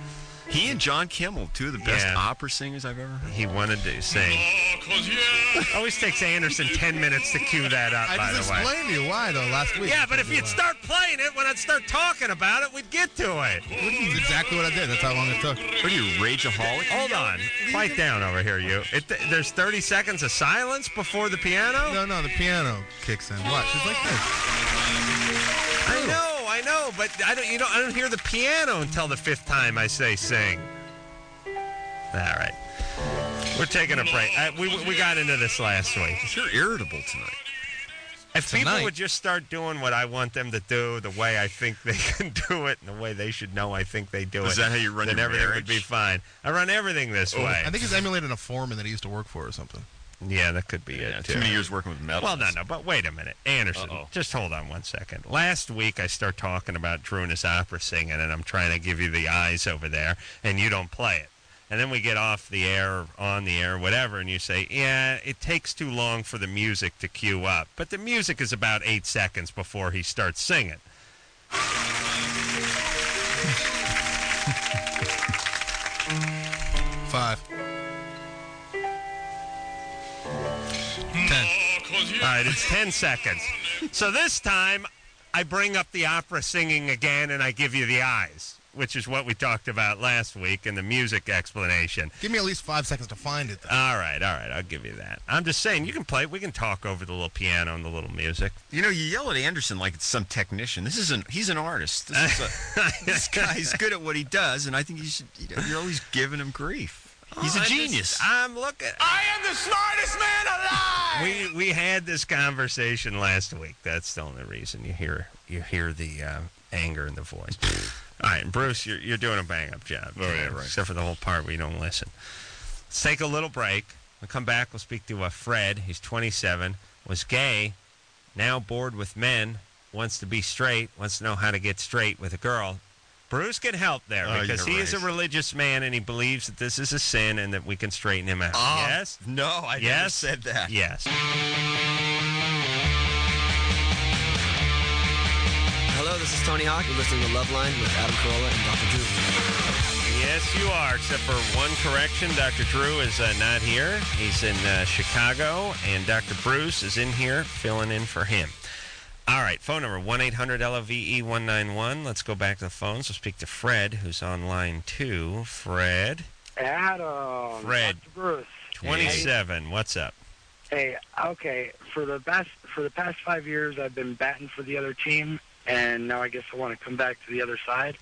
He and John Kimmel, two of the best Yeah. opera singers I've ever heard. He wanted to sing. Always takes Anderson ten minutes to cue that up, I by just the way. explained to you why, though, last week. Yeah, but if you'd start playing it, when I'd start talking about it, we'd get to it. That's exactly what I did. That's how long it took. What are you, rageaholic? Hold on. Quiet down over here, you. It, there's thirty seconds of silence before the piano? No, no, the piano kicks in. Watch. It's like this. I know, I know, but I don't. You know, I don't hear the piano until the fifth time I say sing. All right, we're taking a break. I, we we got into this last week. You're irritable tonight. If people Tonight. would just start doing what I want them to do, the way I think they can do it, and the way they should know I think they do it, Is that how you run then your everything marriage? would be fine. I run everything this Oh, way. I think he's emulating a foreman that he used to work for or something. Yeah, that could be Yeah, it. too too. many years working with metal. Well, no, no, but wait a minute. Anderson, Uh-oh. just hold on one second. Last week I start talking about Drew and his opera singing, and I'm trying to give you the eyes over there, and you don't play it. And then we get off the air, or on the air, whatever, and you say, yeah, it takes too long for the music to cue up. But the music is about eight seconds before he starts singing. Five. Ten. All right, it's ten seconds. So this time, I bring up the opera singing again, and I give you the eyes, which is what we talked about last week in the music explanation. Give me at least five seconds to find it. Though. All right, all right, I'll give you that. I'm just saying, you can play. We can talk over the little piano and the little music. You know, you yell at Anderson like it's some technician. This isn't. He's an artist. This, is a, this guy's good at what he does, and I think you should. You know, you're always giving him grief. He's Oh, a I genius. just- I'm looking. I am the smartest man alive! We we had this conversation last week. That's the only reason you hear you hear the uh, anger in the voice. All right, and Bruce, you're you're doing a bang up job. Oh, yeah, right. Except for the whole part where you don't listen. Let's take a little break. We'll come back. We'll speak to uh, Fred. He's twenty-seven. Was gay. Now bored with men. Wants to be straight. Wants to know how to get straight with a girl. Bruce can help there Oh, because he you're is a right. religious man and he believes that this is a sin and that we can straighten him out. Oh, yes? No, I never Yes? said that. Yes. Hello, this is Tony Hawk. You're listening to Loveline with Adam Carolla and Doctor Drew. Yes, you are, except for one correction. Doctor Drew is uh, not here. He's in uh, Chicago, and Doctor Bruce is in here filling in for him. All right, phone number one eight hundred L O V E one nine one. Let's go back to the phones. We'll speak to Fred, who's on line two. Fred. Adam. Fred. Doctor Bruce. twenty-seven. What's up? Hey, okay. For the past for the past five years, I've been batting for the other team, and now I guess I want to come back to the other side.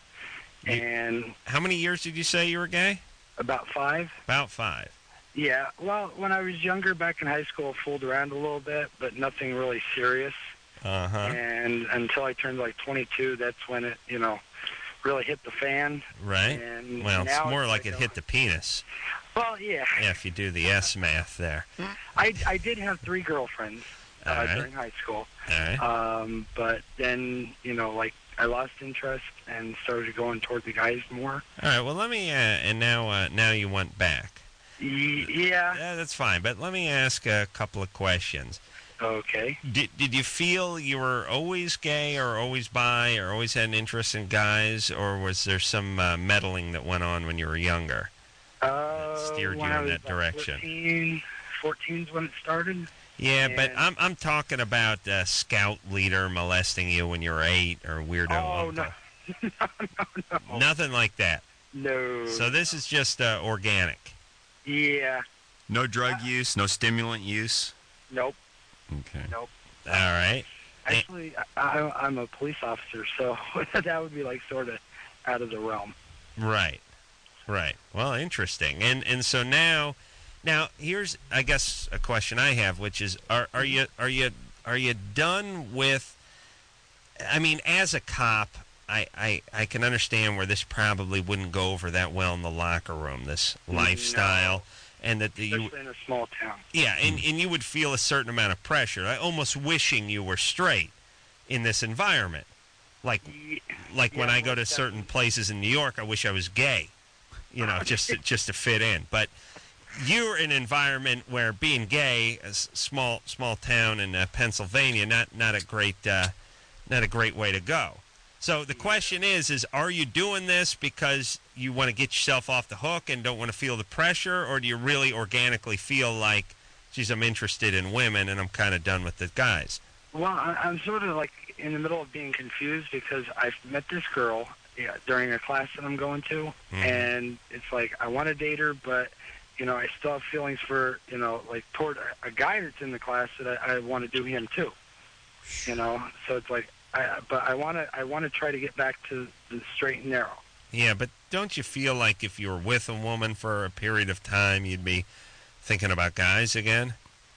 And How many years did you say you were gay? about five. About five. Yeah. Well, when I was younger, back in high school, I fooled around a little bit, but nothing really serious. Uh-huh. And until I turned like twenty-two, that's when it, you know, really hit the fan. Right? And Well, it's now more it's like like it a- hit the penis. Well, yeah. Yeah, if you do the S math there. I I did have three girlfriends uh, All right. during high school. All right. Um, but then, you know, like I lost interest and started going toward the guys more. All right, well, let me, uh, and now uh, now you went back. Y- yeah. Yeah, that's fine, but let me ask a couple of questions. Okay. Did, did you feel you were always gay or always bi or always had an interest in guys, or was there some uh, meddling that went on when you were younger? Uh, steered when you I in was that about direction. fourteen, fourteen is when it started. Yeah, but And- I'm I'm talking about a scout leader molesting you when you were eight or weirdo Oh, uncle. no. no, no, Nothing like that. no. So this is just uh, organic. Yeah. No drug use, no stimulant use. Nope. Okay. Nope. All right. Actually, I, I, I'm a police officer, so that would be like sort of out of the realm. Right. Right. Well, interesting. And and so now now here's I guess a question I have, which is are are you are you are you done with I mean, as a cop, I, I, I can understand where this probably wouldn't go over that well in the locker room, this lifestyle. And that the, you Especially in a small town. Yeah, and, and you would feel a certain amount of pressure, I almost wishing you were straight in this environment. Like like when Yeah, I go to most certain places in New York, I wish I was gay, you know, just to, just to fit in. But you're in an environment where being gay, a s- small small town in uh, Pennsylvania, not not a great uh, not a great way to go. So the question is, is are you doing this because you want to get yourself off the hook and don't want to feel the pressure, or do you really organically feel like, geez, I'm interested in women and I'm kind of done with the guys? Well, I, I'm sort of like in the middle of being confused because I've met this girl yeah, during a class that I'm going to, Mhm. and it's like I want to date her, but you know I still have feelings for you know like toward a, a guy that's in the class that I, I want to do him too. You know, so it's like, I, but I want to I want to try to get back to the straight and narrow. Yeah, but don't you feel like if you were with a woman for a period of time, you'd be thinking about guys again?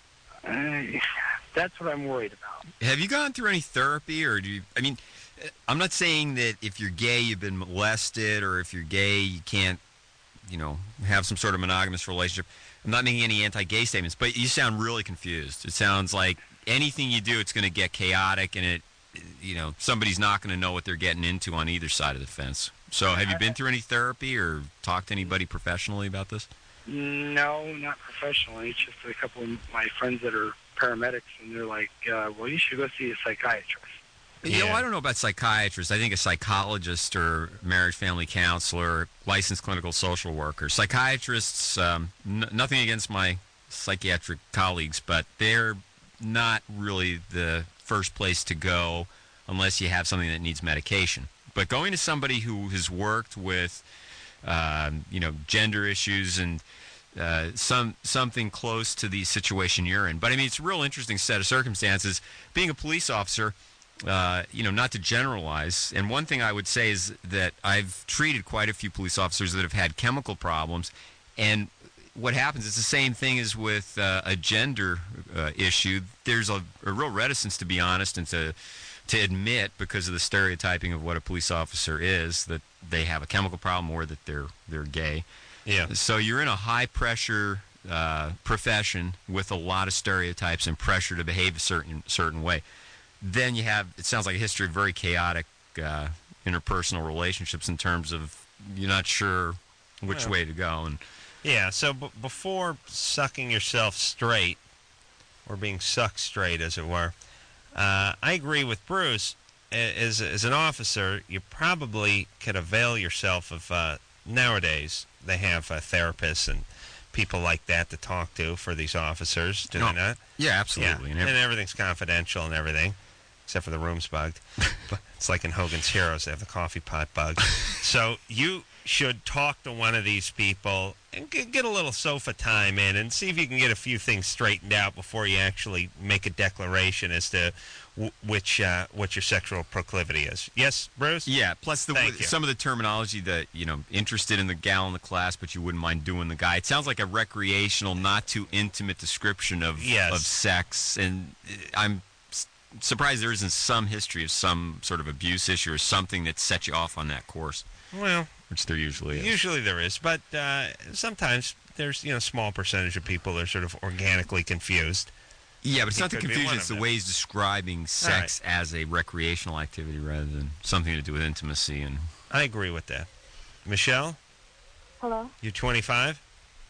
Uh, that's what I'm worried about. Have you gone through any therapy, or do you? I mean, I'm not saying that if you're gay you've been molested, or if you're gay you can't, you know, have some sort of monogamous relationship. I'm not making any anti-gay statements, but you sound really confused. It sounds like anything you do, it's going to get chaotic, and it, you know, somebody's not going to know what they're getting into on either side of the fence. So, have you been through any therapy or talked to anybody professionally about this? No, not professionally. It's just a couple of my friends that are paramedics, and they're like, uh, well, you should go see a psychiatrist. You know, I don't know about psychiatrists. I think a psychologist or marriage family counselor, licensed clinical social worker. Psychiatrists, um, n- nothing against my psychiatric colleagues, but they're not really the first place to go unless you have something that needs medication. But going to somebody who has worked with, um, you know, gender issues and uh, some something close to the situation you're in. But, I mean, it's a real interesting set of circumstances. Being a police officer, uh, you know, not to generalize, and one thing I would say is that I've treated quite a few police officers that have had chemical problems, and what happens is the same thing as with uh, a gender uh, issue. There's a, a real reticence, to be honest, and to to admit, because of the stereotyping of what a police officer is, that they have a chemical problem or that they're they're gay. Yeah. So you're in a high pressure uh, profession with a lot of stereotypes and pressure to behave a certain certain way. Then you have, it sounds like a history of very chaotic uh, interpersonal relationships in terms of you're not sure which Well, way to go. And Yeah, so b- before sucking yourself straight, or being sucked straight, as it were, uh, I agree with Bruce. A- As, as an officer, you probably could avail yourself of, uh, nowadays, they have uh, therapists and people like that to talk to for these officers, do No. they not? Yeah, absolutely. Yeah. And And, ev- everything's confidential and everything, except for the room's bugged. But it's like in Hogan's Heroes, they have the coffee pot bugged. So you should talk to one of these people and g- get a little sofa time in and see if you can get a few things straightened out before you actually make a declaration as to w- which uh, what your sexual proclivity is. Yes, Bruce? Yeah, plus the, Thank you. some of the terminology that, you know, interested in the gal in the class, but you wouldn't mind doing the guy. It sounds like a recreational, not too intimate description of Yes. of sex, and uh, I'm s- surprised there isn't some history of some sort of abuse issue or something that set you off on that course. Well, which there usually is. Usually there is, but uh, sometimes there's, you know, a small percentage of people that are sort of organically confused. Yeah, but it's He not the could be confusion. one It's of the them. ways describing sex as a recreational activity rather than something to do with intimacy. And I agree with that. Michelle, Hello. you're twenty-five?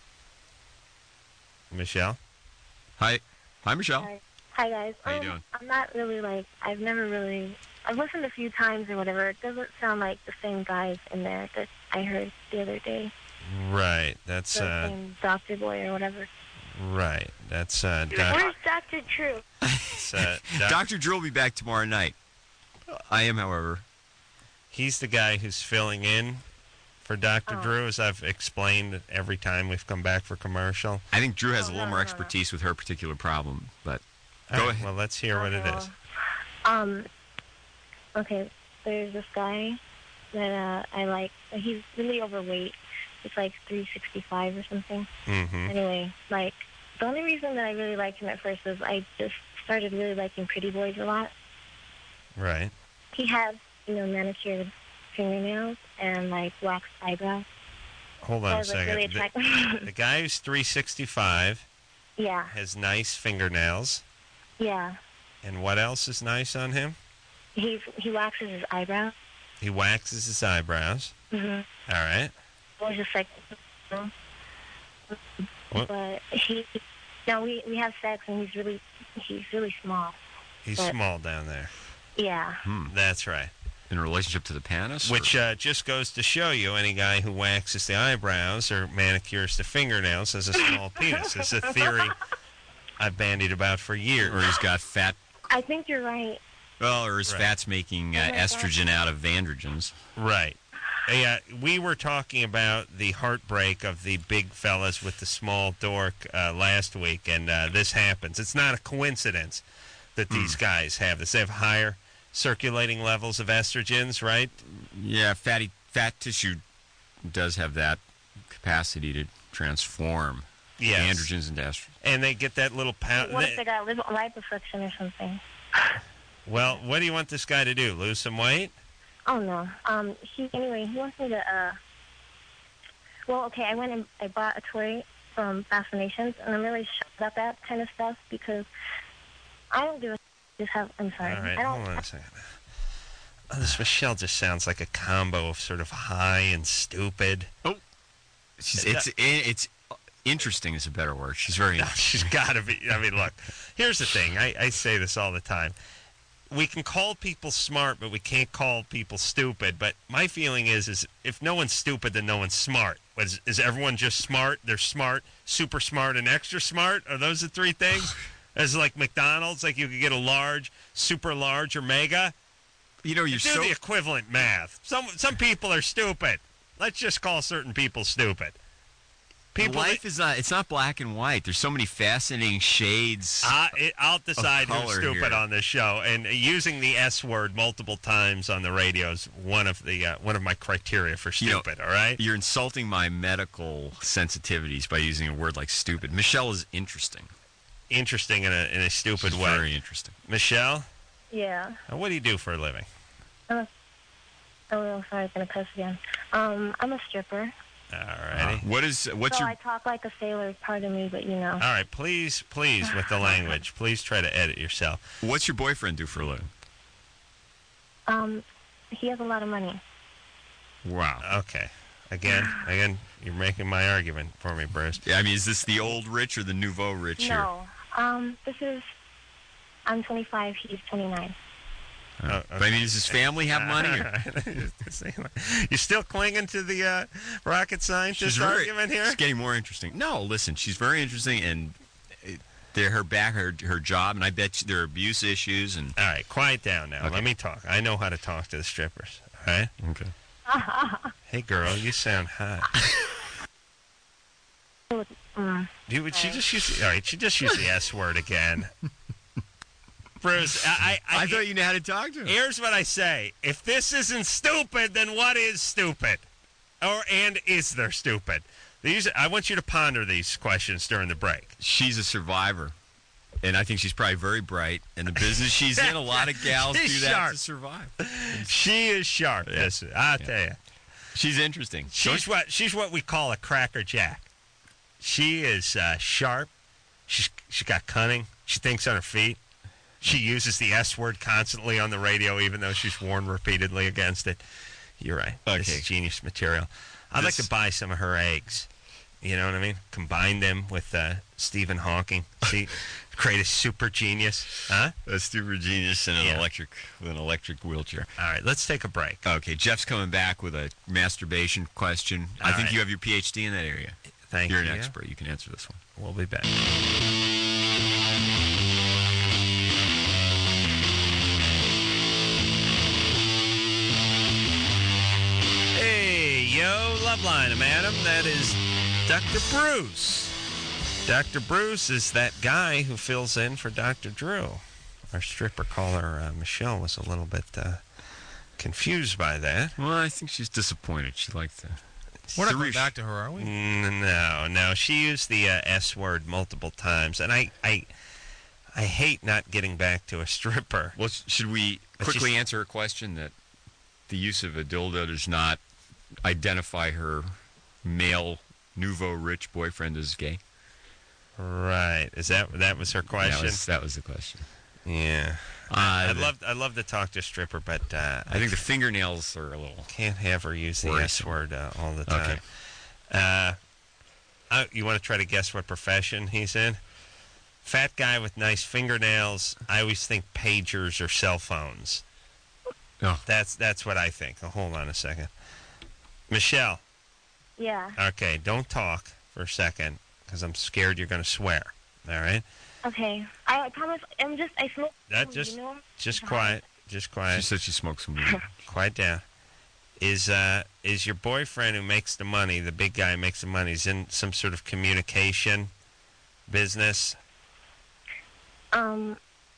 Michelle? Hi. Hi, Michelle. Hi, Hi guys. How you um, doing? I'm not really like, I've never really, I've listened a few times or whatever. It doesn't sound like the same guys in there that I heard the other day. Right. That's, The uh, same Doctor Boy or whatever. right. That's, uh, doc- Where's Doctor True? that's, uh, doc- Doctor Drew will be back tomorrow night. I am, however. He's the guy who's filling in for Doctor Oh. Drew, as I've explained every time we've come back for commercial. I think Drew has Oh, a little no, more no, no. expertise with her particular problem, but All go right, ahead. Well, let's hear what it Oh, is. Um, okay, there's this guy that uh, I like. He's really overweight. He's like three sixty-five or something. Mm-hmm. Anyway, like, the only reason that I really liked him at first is I just started really liking pretty boys a lot. Right. He had, you know, manicured fingernails and, like, waxed eyebrows. Hold So I on a was, like, really second. The, attracted. the guy who's three sixty-five Yeah, has nice fingernails. yeah. And what else is nice on him? He's, he waxes his eyebrows. He waxes his eyebrows. Mm-hmm. All right. I was just like, mm. What? But he, now we we have sex and he's really he's really small. He's But- small down there. Yeah. Hmm. That's right. In relationship to the panis? Which uh, just goes to show you any guy who waxes the eyebrows or manicures the fingernails has a small penis. It's a theory I've bandied about for years. Or he's got fat. I think you're right. Well, or his Right. fat's making uh, Oh my God. estrogen out of androgens. Right. Yeah, we were talking about the heartbreak of the big fellas with the small dork uh, last week, and uh, this happens. It's not a coincidence that these guys have this. They have higher circulating levels of estrogens, right? Yeah, fatty fat tissue does have that capacity to transform Yes. androgens into estrogen. And they get that little pound. What if they got lip- liposuction or something? Well, what do you want this guy to do? Lose some weight? Oh no. Um. He anyway. He wants me to. Uh. Well, okay. I went and I bought a toy from Fascinations, and I'm really shocked about that kind of stuff because I don't give a. Just have. I'm sorry. All right, I don't. hold on a second. Oh, this Michelle just sounds like a combo of sort of high and stupid. Oh, she's, it's it's interesting is a better word. She's very. No, she's got to be. I mean, look. Here's the thing. I, I say this all the time. We can call people smart, but we can't call people stupid. But my feeling is, is if no one's stupid, then no one's smart. Is, is everyone just smart? They're smart, super smart, and extra smart? Are those the three things? As like McDonald's, like you could get a large, super large, or mega. You know, you're do so the equivalent math. Some some people are stupid. Let's just call certain people stupid. People life is not. It's not black and white. There's so many fascinating shades. I, it, I'll decide who's color stupid here. on this show, and using the S word multiple times on the radio is one of the uh, one of my criteria for You know, stupid. all right, You're insulting my medical sensitivities by using a word like stupid. Michelle is interesting. interesting in a in a stupid She's way. very interesting. Michelle, Yeah. uh, what do you do for a living? I'm a, oh, no, sorry. I'm gonna cuss again. Um. I'm a stripper. All righty. What is what's so your I talk like a sailor. Pardon me, but you know. All right, please, please, with the language, please try to edit yourself. what's your boyfriend do for a living? Um. He has a lot of money. Wow. Okay. Again, again, you're making my argument for me, Bruce. Yeah, I mean, is this the old rich or the nouveau rich here? No. Um. This is. I'm twenty-five. He's twenty-nine. Uh, But I mean, does his family have money? Or? You're still clinging to the uh, rocket scientist She's very- argument here? It's getting more interesting. No, listen, she's very interesting, and uh, they're her back, her her job, and I bet you there are abuse issues. And All right, quiet down now. Okay. Let me talk. I know how to talk to the strippers. All right? Okay. Hey, girl, you sound hot. Mm. You, would she just use? All right, she just used the S word again. Bruce, I, I, I thought you knew how to talk to him. Here's what I say: if this isn't stupid, then what is stupid? Or and is there stupid? These, I want you to ponder these questions during the break. She's a survivor, and I think she's probably very bright. And the business she's in, a lot of gals do She's that sharp. to survive. She is sharp. Yeah. Yes, I'll Yeah. tell you. She's interesting. She's what she's what we call a cracker jack. She is uh, sharp. She's she's got cunning. She thinks on her feet. She uses the S word constantly on the radio, even though she's warned repeatedly against it. You're right. This Okay. is genius material. I'd like This- to buy some of her eggs. You know what I mean? Combine them with uh, Stephen Hawking. See, create a super genius. Huh? A super genius in an Yeah. electric with an electric wheelchair. All right, let's take a break. Okay, Jeff's coming back with a masturbation question. I All think right. you have your P H D in that area. Thank You're you. an expert. You can answer this one. We'll be back. Hey, yo, Loveline, I'm Adam. That is Doctor Bruce. Doctor Bruce is that guy who fills in for Doctor Drew. Our stripper caller, uh, Michelle, was a little bit uh, confused by that. Well, I think she's disappointed. She likes to. We're not Three- going back to her, are we? Mm, No, no. She used the uh, S word multiple times, and I, I, I hate not getting back to a stripper. Well, sh- should we But quickly she's- answer her question that the use of a dildo does not identify her male nouveau rich boyfriend as gay? Right. Is that that was her question? That was, that was the question. Yeah. Uh, I'd the- love I'd love to talk to a stripper, but uh, I think the fingernails are a little. can't have her use the S Worrisome. word uh, all the time. Okay. Uh, uh, you want to try to guess what profession he's in? Fat guy with nice fingernails. I always think pagers or cell phones. Oh. That's that's what I think. Oh, hold on a second. Michelle. Yeah. Okay, don't talk for a second because I'm scared you're going to swear. All right? Okay. I, I promise. I'm just. I smoke. That weed, just You know? just quiet. Just quiet. She said she smokes some weed. Quiet down. Is uh is your boyfriend who makes the money, the big guy who makes the money, is in some sort of communication business? Um.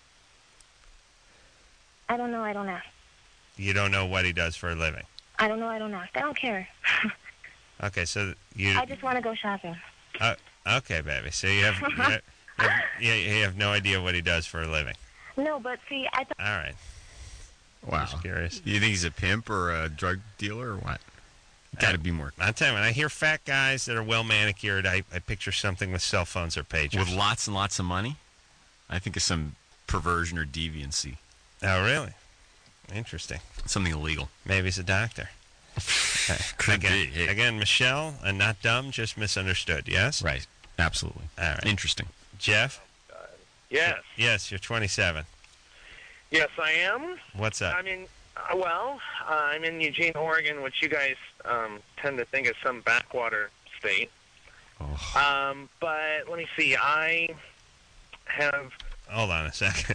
I don't know. I don't ask. You don't know what he does for a living. I don't know. I don't ask. I don't care. Okay, so you. I just want to go shopping. Uh, okay, baby. So you have, you have, you have yeah, you have no idea what he does for a living. No, but see, I thought. All right. Wow. Just curious. You think he's a pimp or a drug dealer or what? Got to be more. I'll tell you, when I hear fat guys that are well manicured, I, I picture something with cell phones or pages. With lots and lots of money? I think of some perversion or deviancy. Oh, really? Interesting. Something illegal. Maybe he's a doctor. Could again, be. Hey. Again, Michelle, and not dumb, just misunderstood, yes? Right. Absolutely. All right. Interesting. Jeff? Yes. Yes, you're twenty-seven. Yes, I am. What's up? I mean, uh, well, uh, I'm in Eugene, Oregon, which you guys um, tend to think is some backwater state. Oh. Um, but let me see. I have. Hold on a second.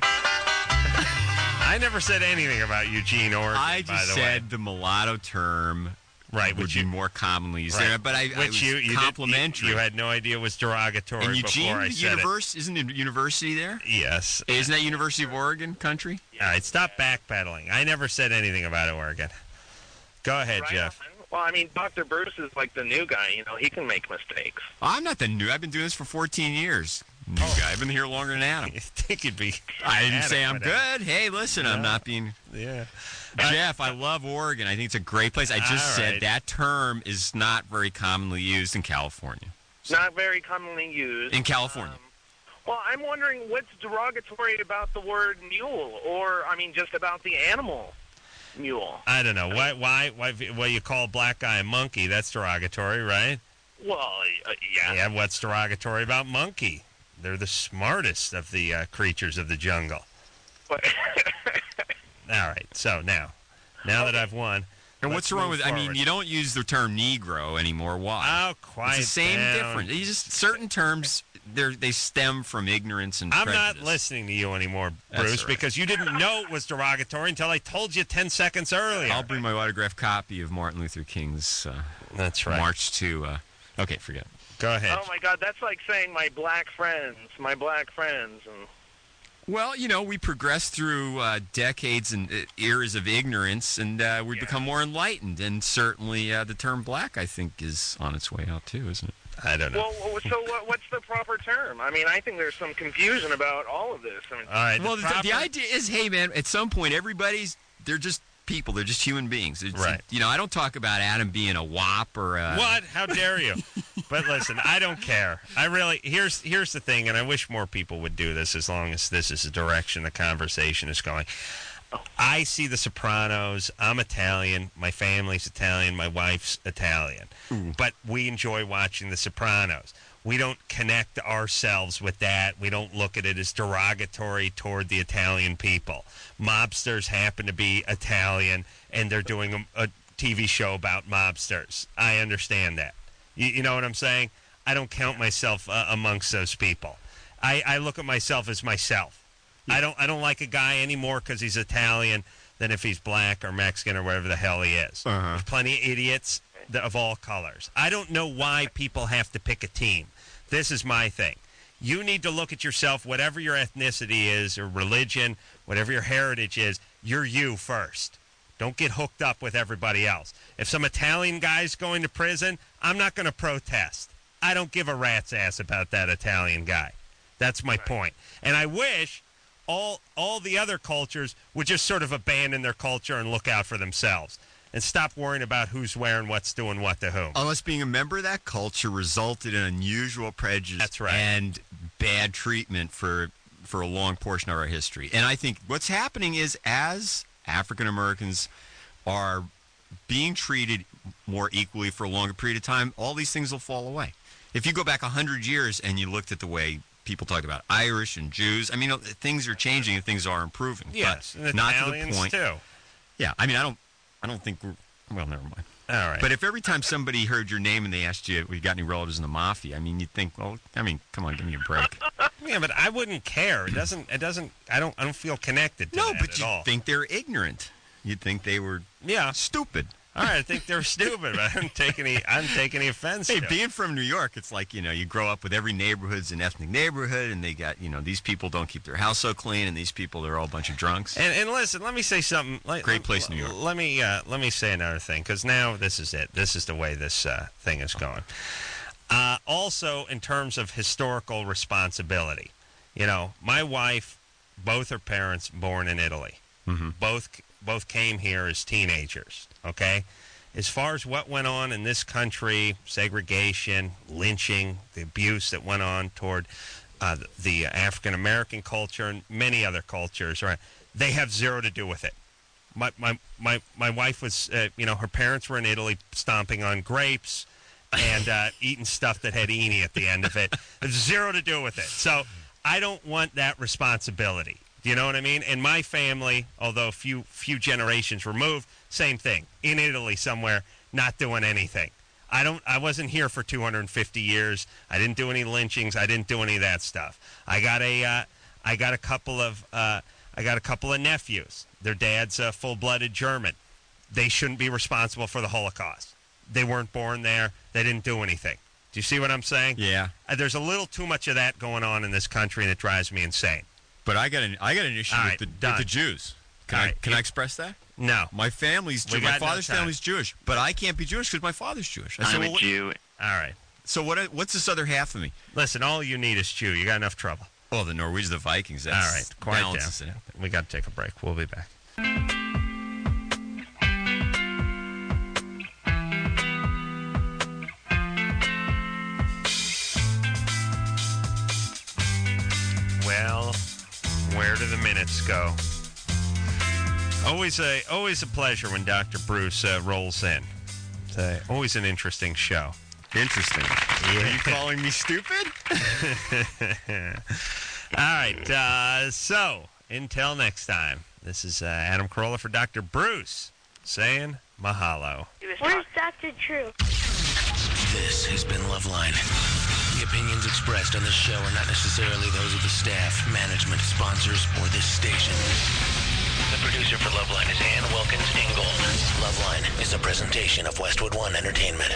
I never said anything about Eugene, Oregon, I by just the said way. the mulatto term Right, would which be you- more commonly used Right. there, but I, I Which was you, you complimentary. Did, you, you had no idea was derogatory and Eugene, before I the said univers- isn't it a university there? it. Yes. Isn't that University of Oregon country? All right, stop backpedaling. I never said anything about Oregon. Go ahead, Right Jeff. on. Well, I mean, Doctor Bruce is like the new guy. You know, he can make mistakes. I'm not the new. I've been doing this for fourteen years. New guy. I've been here longer than Adam. I think you'd be. I didn't say I'm adequate at good. Hey, listen, I'm No. not being. Yeah. Jeff, I love Oregon. I think it's a great place. I just All said right. that term is not very commonly used in California. Not very commonly used. In California. Um, well, I'm wondering what's derogatory about the word mule, or I mean, just about the animal mule. I don't know. Why, why, why, well, you call a black guy a monkey. That's derogatory, right? Well, uh, yeah. Yeah, what's derogatory about monkey? They're the smartest of the uh, creatures of the jungle. But All right, so now, now that I've won. And let's what's wrong move with? I mean, forward. you don't use the term Negro anymore. Why? Oh, quiet It's the same down. difference. You just certain terms they they stem from ignorance and I'm prejudice. not listening to you anymore, That's Bruce, all right. because you didn't know it was derogatory until I told you ten seconds earlier. I'll bring my autographed copy of Martin Luther King's uh, That's right. March to. Uh, okay, forget it. Go ahead. oh my God, that's like saying my black friends, my black friends, and Well, you know, we progress through uh, decades and uh, eras of ignorance, and uh, we become more enlightened. And certainly, uh, the term "black," I think, is on its way out too, isn't it? I don't know. well, so what, what's the proper term? I mean, I think there's some confusion about all of this. I mean, All right. well, the the, the proper- idea is, hey, man, at some point, everybody's they're just people. They're just human beings. It's, Right. You know, I don't talk about Adam being a wop or a. What? How dare you? But listen, I don't care. I really here's here's the thing, and I wish more people would do this as long as this is the direction the conversation is going. I see The Sopranos. I'm Italian. My family's Italian. My wife's Italian. But we enjoy watching The Sopranos. We don't connect ourselves with that. We don't look at it as derogatory toward the Italian people. Mobsters happen to be Italian, and they're doing a, a T V show about mobsters. I understand that. You, you know what I'm saying? I don't count myself uh, amongst those people. I, I look at myself as myself. I don't I don't like a guy anymore because he's Italian than if he's black or Mexican or whatever the hell he is. Uh-huh. There's plenty of idiots that, of all colors. I don't know why people have to pick a team. This is my thing. You need to look at yourself, whatever your ethnicity is or religion, whatever your heritage is, you're you first. Don't get hooked up with everybody else. If some Italian guy's going to prison, I'm not going to protest. I don't give a rat's ass about that Italian guy. That's my point. And I wish all all the other cultures would just sort of abandon their culture and look out for themselves and stop worrying about who's wearing what's doing what to whom. Unless being a member of that culture resulted in unusual prejudice That's right. and bad treatment for for a long portion of our history. And I think what's happening is as African Americans are being treated more equally for a longer period of time, all these things will fall away. If you go back one hundred years and you looked at the way people talked about Irish and Jews, I mean, things are changing and things are improving. Yes, but and not to the Italians point. too. Yeah, I mean, I don't, I don't think we're. Well, never mind. All right. But if every time somebody heard your name and they asked you, "We got any relatives in the mafia?" I mean, you'd think, well, I mean, come on, give me a break. Yeah, but I wouldn't care. It doesn't. It doesn't. I don't. I don't feel connected to No, that but at you all. think they're ignorant. You'd think they were yeah stupid. All right, I think they're stupid, but I don't take any. I don't take any offense. Hey, to it. being from New York, it's like, you know, you grow up with every neighborhood's an ethnic neighborhood, and they got, you know, these people don't keep their house so clean, and these people are all a bunch of drunks. And, and listen, let me say something. Let, Great place, New York. Let me uh, let me say another thing, because now this is it. This is the way this uh, thing is going. Uh, also, in terms of historical responsibility, you know, my wife, both her parents born in Italy. Mm-hmm. Both both came here as teenagers. Okay. As far as what went on in this country, segregation, lynching, the abuse that went on toward uh, the African-American culture and many other cultures, right, they have zero to do with it. My my, my, my wife was, uh, you know, her parents were in Italy stomping on grapes and uh, eating stuff that had Eni at the end of it. There's zero to do with it. So I don't want that responsibility. Do you know what I mean? In my family, although few few generations removed, same thing. In Italy somewhere, not doing anything. I don't. I wasn't here for two hundred fifty years. I didn't do any lynchings. I didn't do any of that stuff. I got a. Uh, I got a couple of. Uh, I got a couple of nephews. Their dad's a full-blooded German. They shouldn't be responsible for the Holocaust. They weren't born there. They didn't do anything. Do you see what I'm saying? Yeah. Uh, there's a little too much of that going on in this country, and it drives me insane. But I got an I got an issue All with, right, the, done. with the Jews. Can All I right, can you- I express that? No. My family's We Jew. My got no father's time. family's Jewish, but I can't be Jewish because my father's Jewish. I said, I'm well, a what- Jew. All right. So what? What's this other half of me? Listen, all you need is Jew. You got enough trouble. Well, the Norwegians, the Vikings. That's, All right, quiet down. balances it out. We got to take a break. We'll be back. Well, where do the minutes go? Always a always a pleasure when Doctor Bruce uh, rolls in. It's uh, always an interesting show. Interesting. Are you calling me stupid? All right. Uh, so, until next time, this is uh, Adam Carolla for Doctor Bruce saying mahalo. Where's Doctor Drew? This has been Loveline. The opinions expressed on this show are not necessarily those of the staff, management, sponsors, or this station. The producer for Loveline is Ann Wilkins Ingold. Loveline is a presentation of Westwood One Entertainment.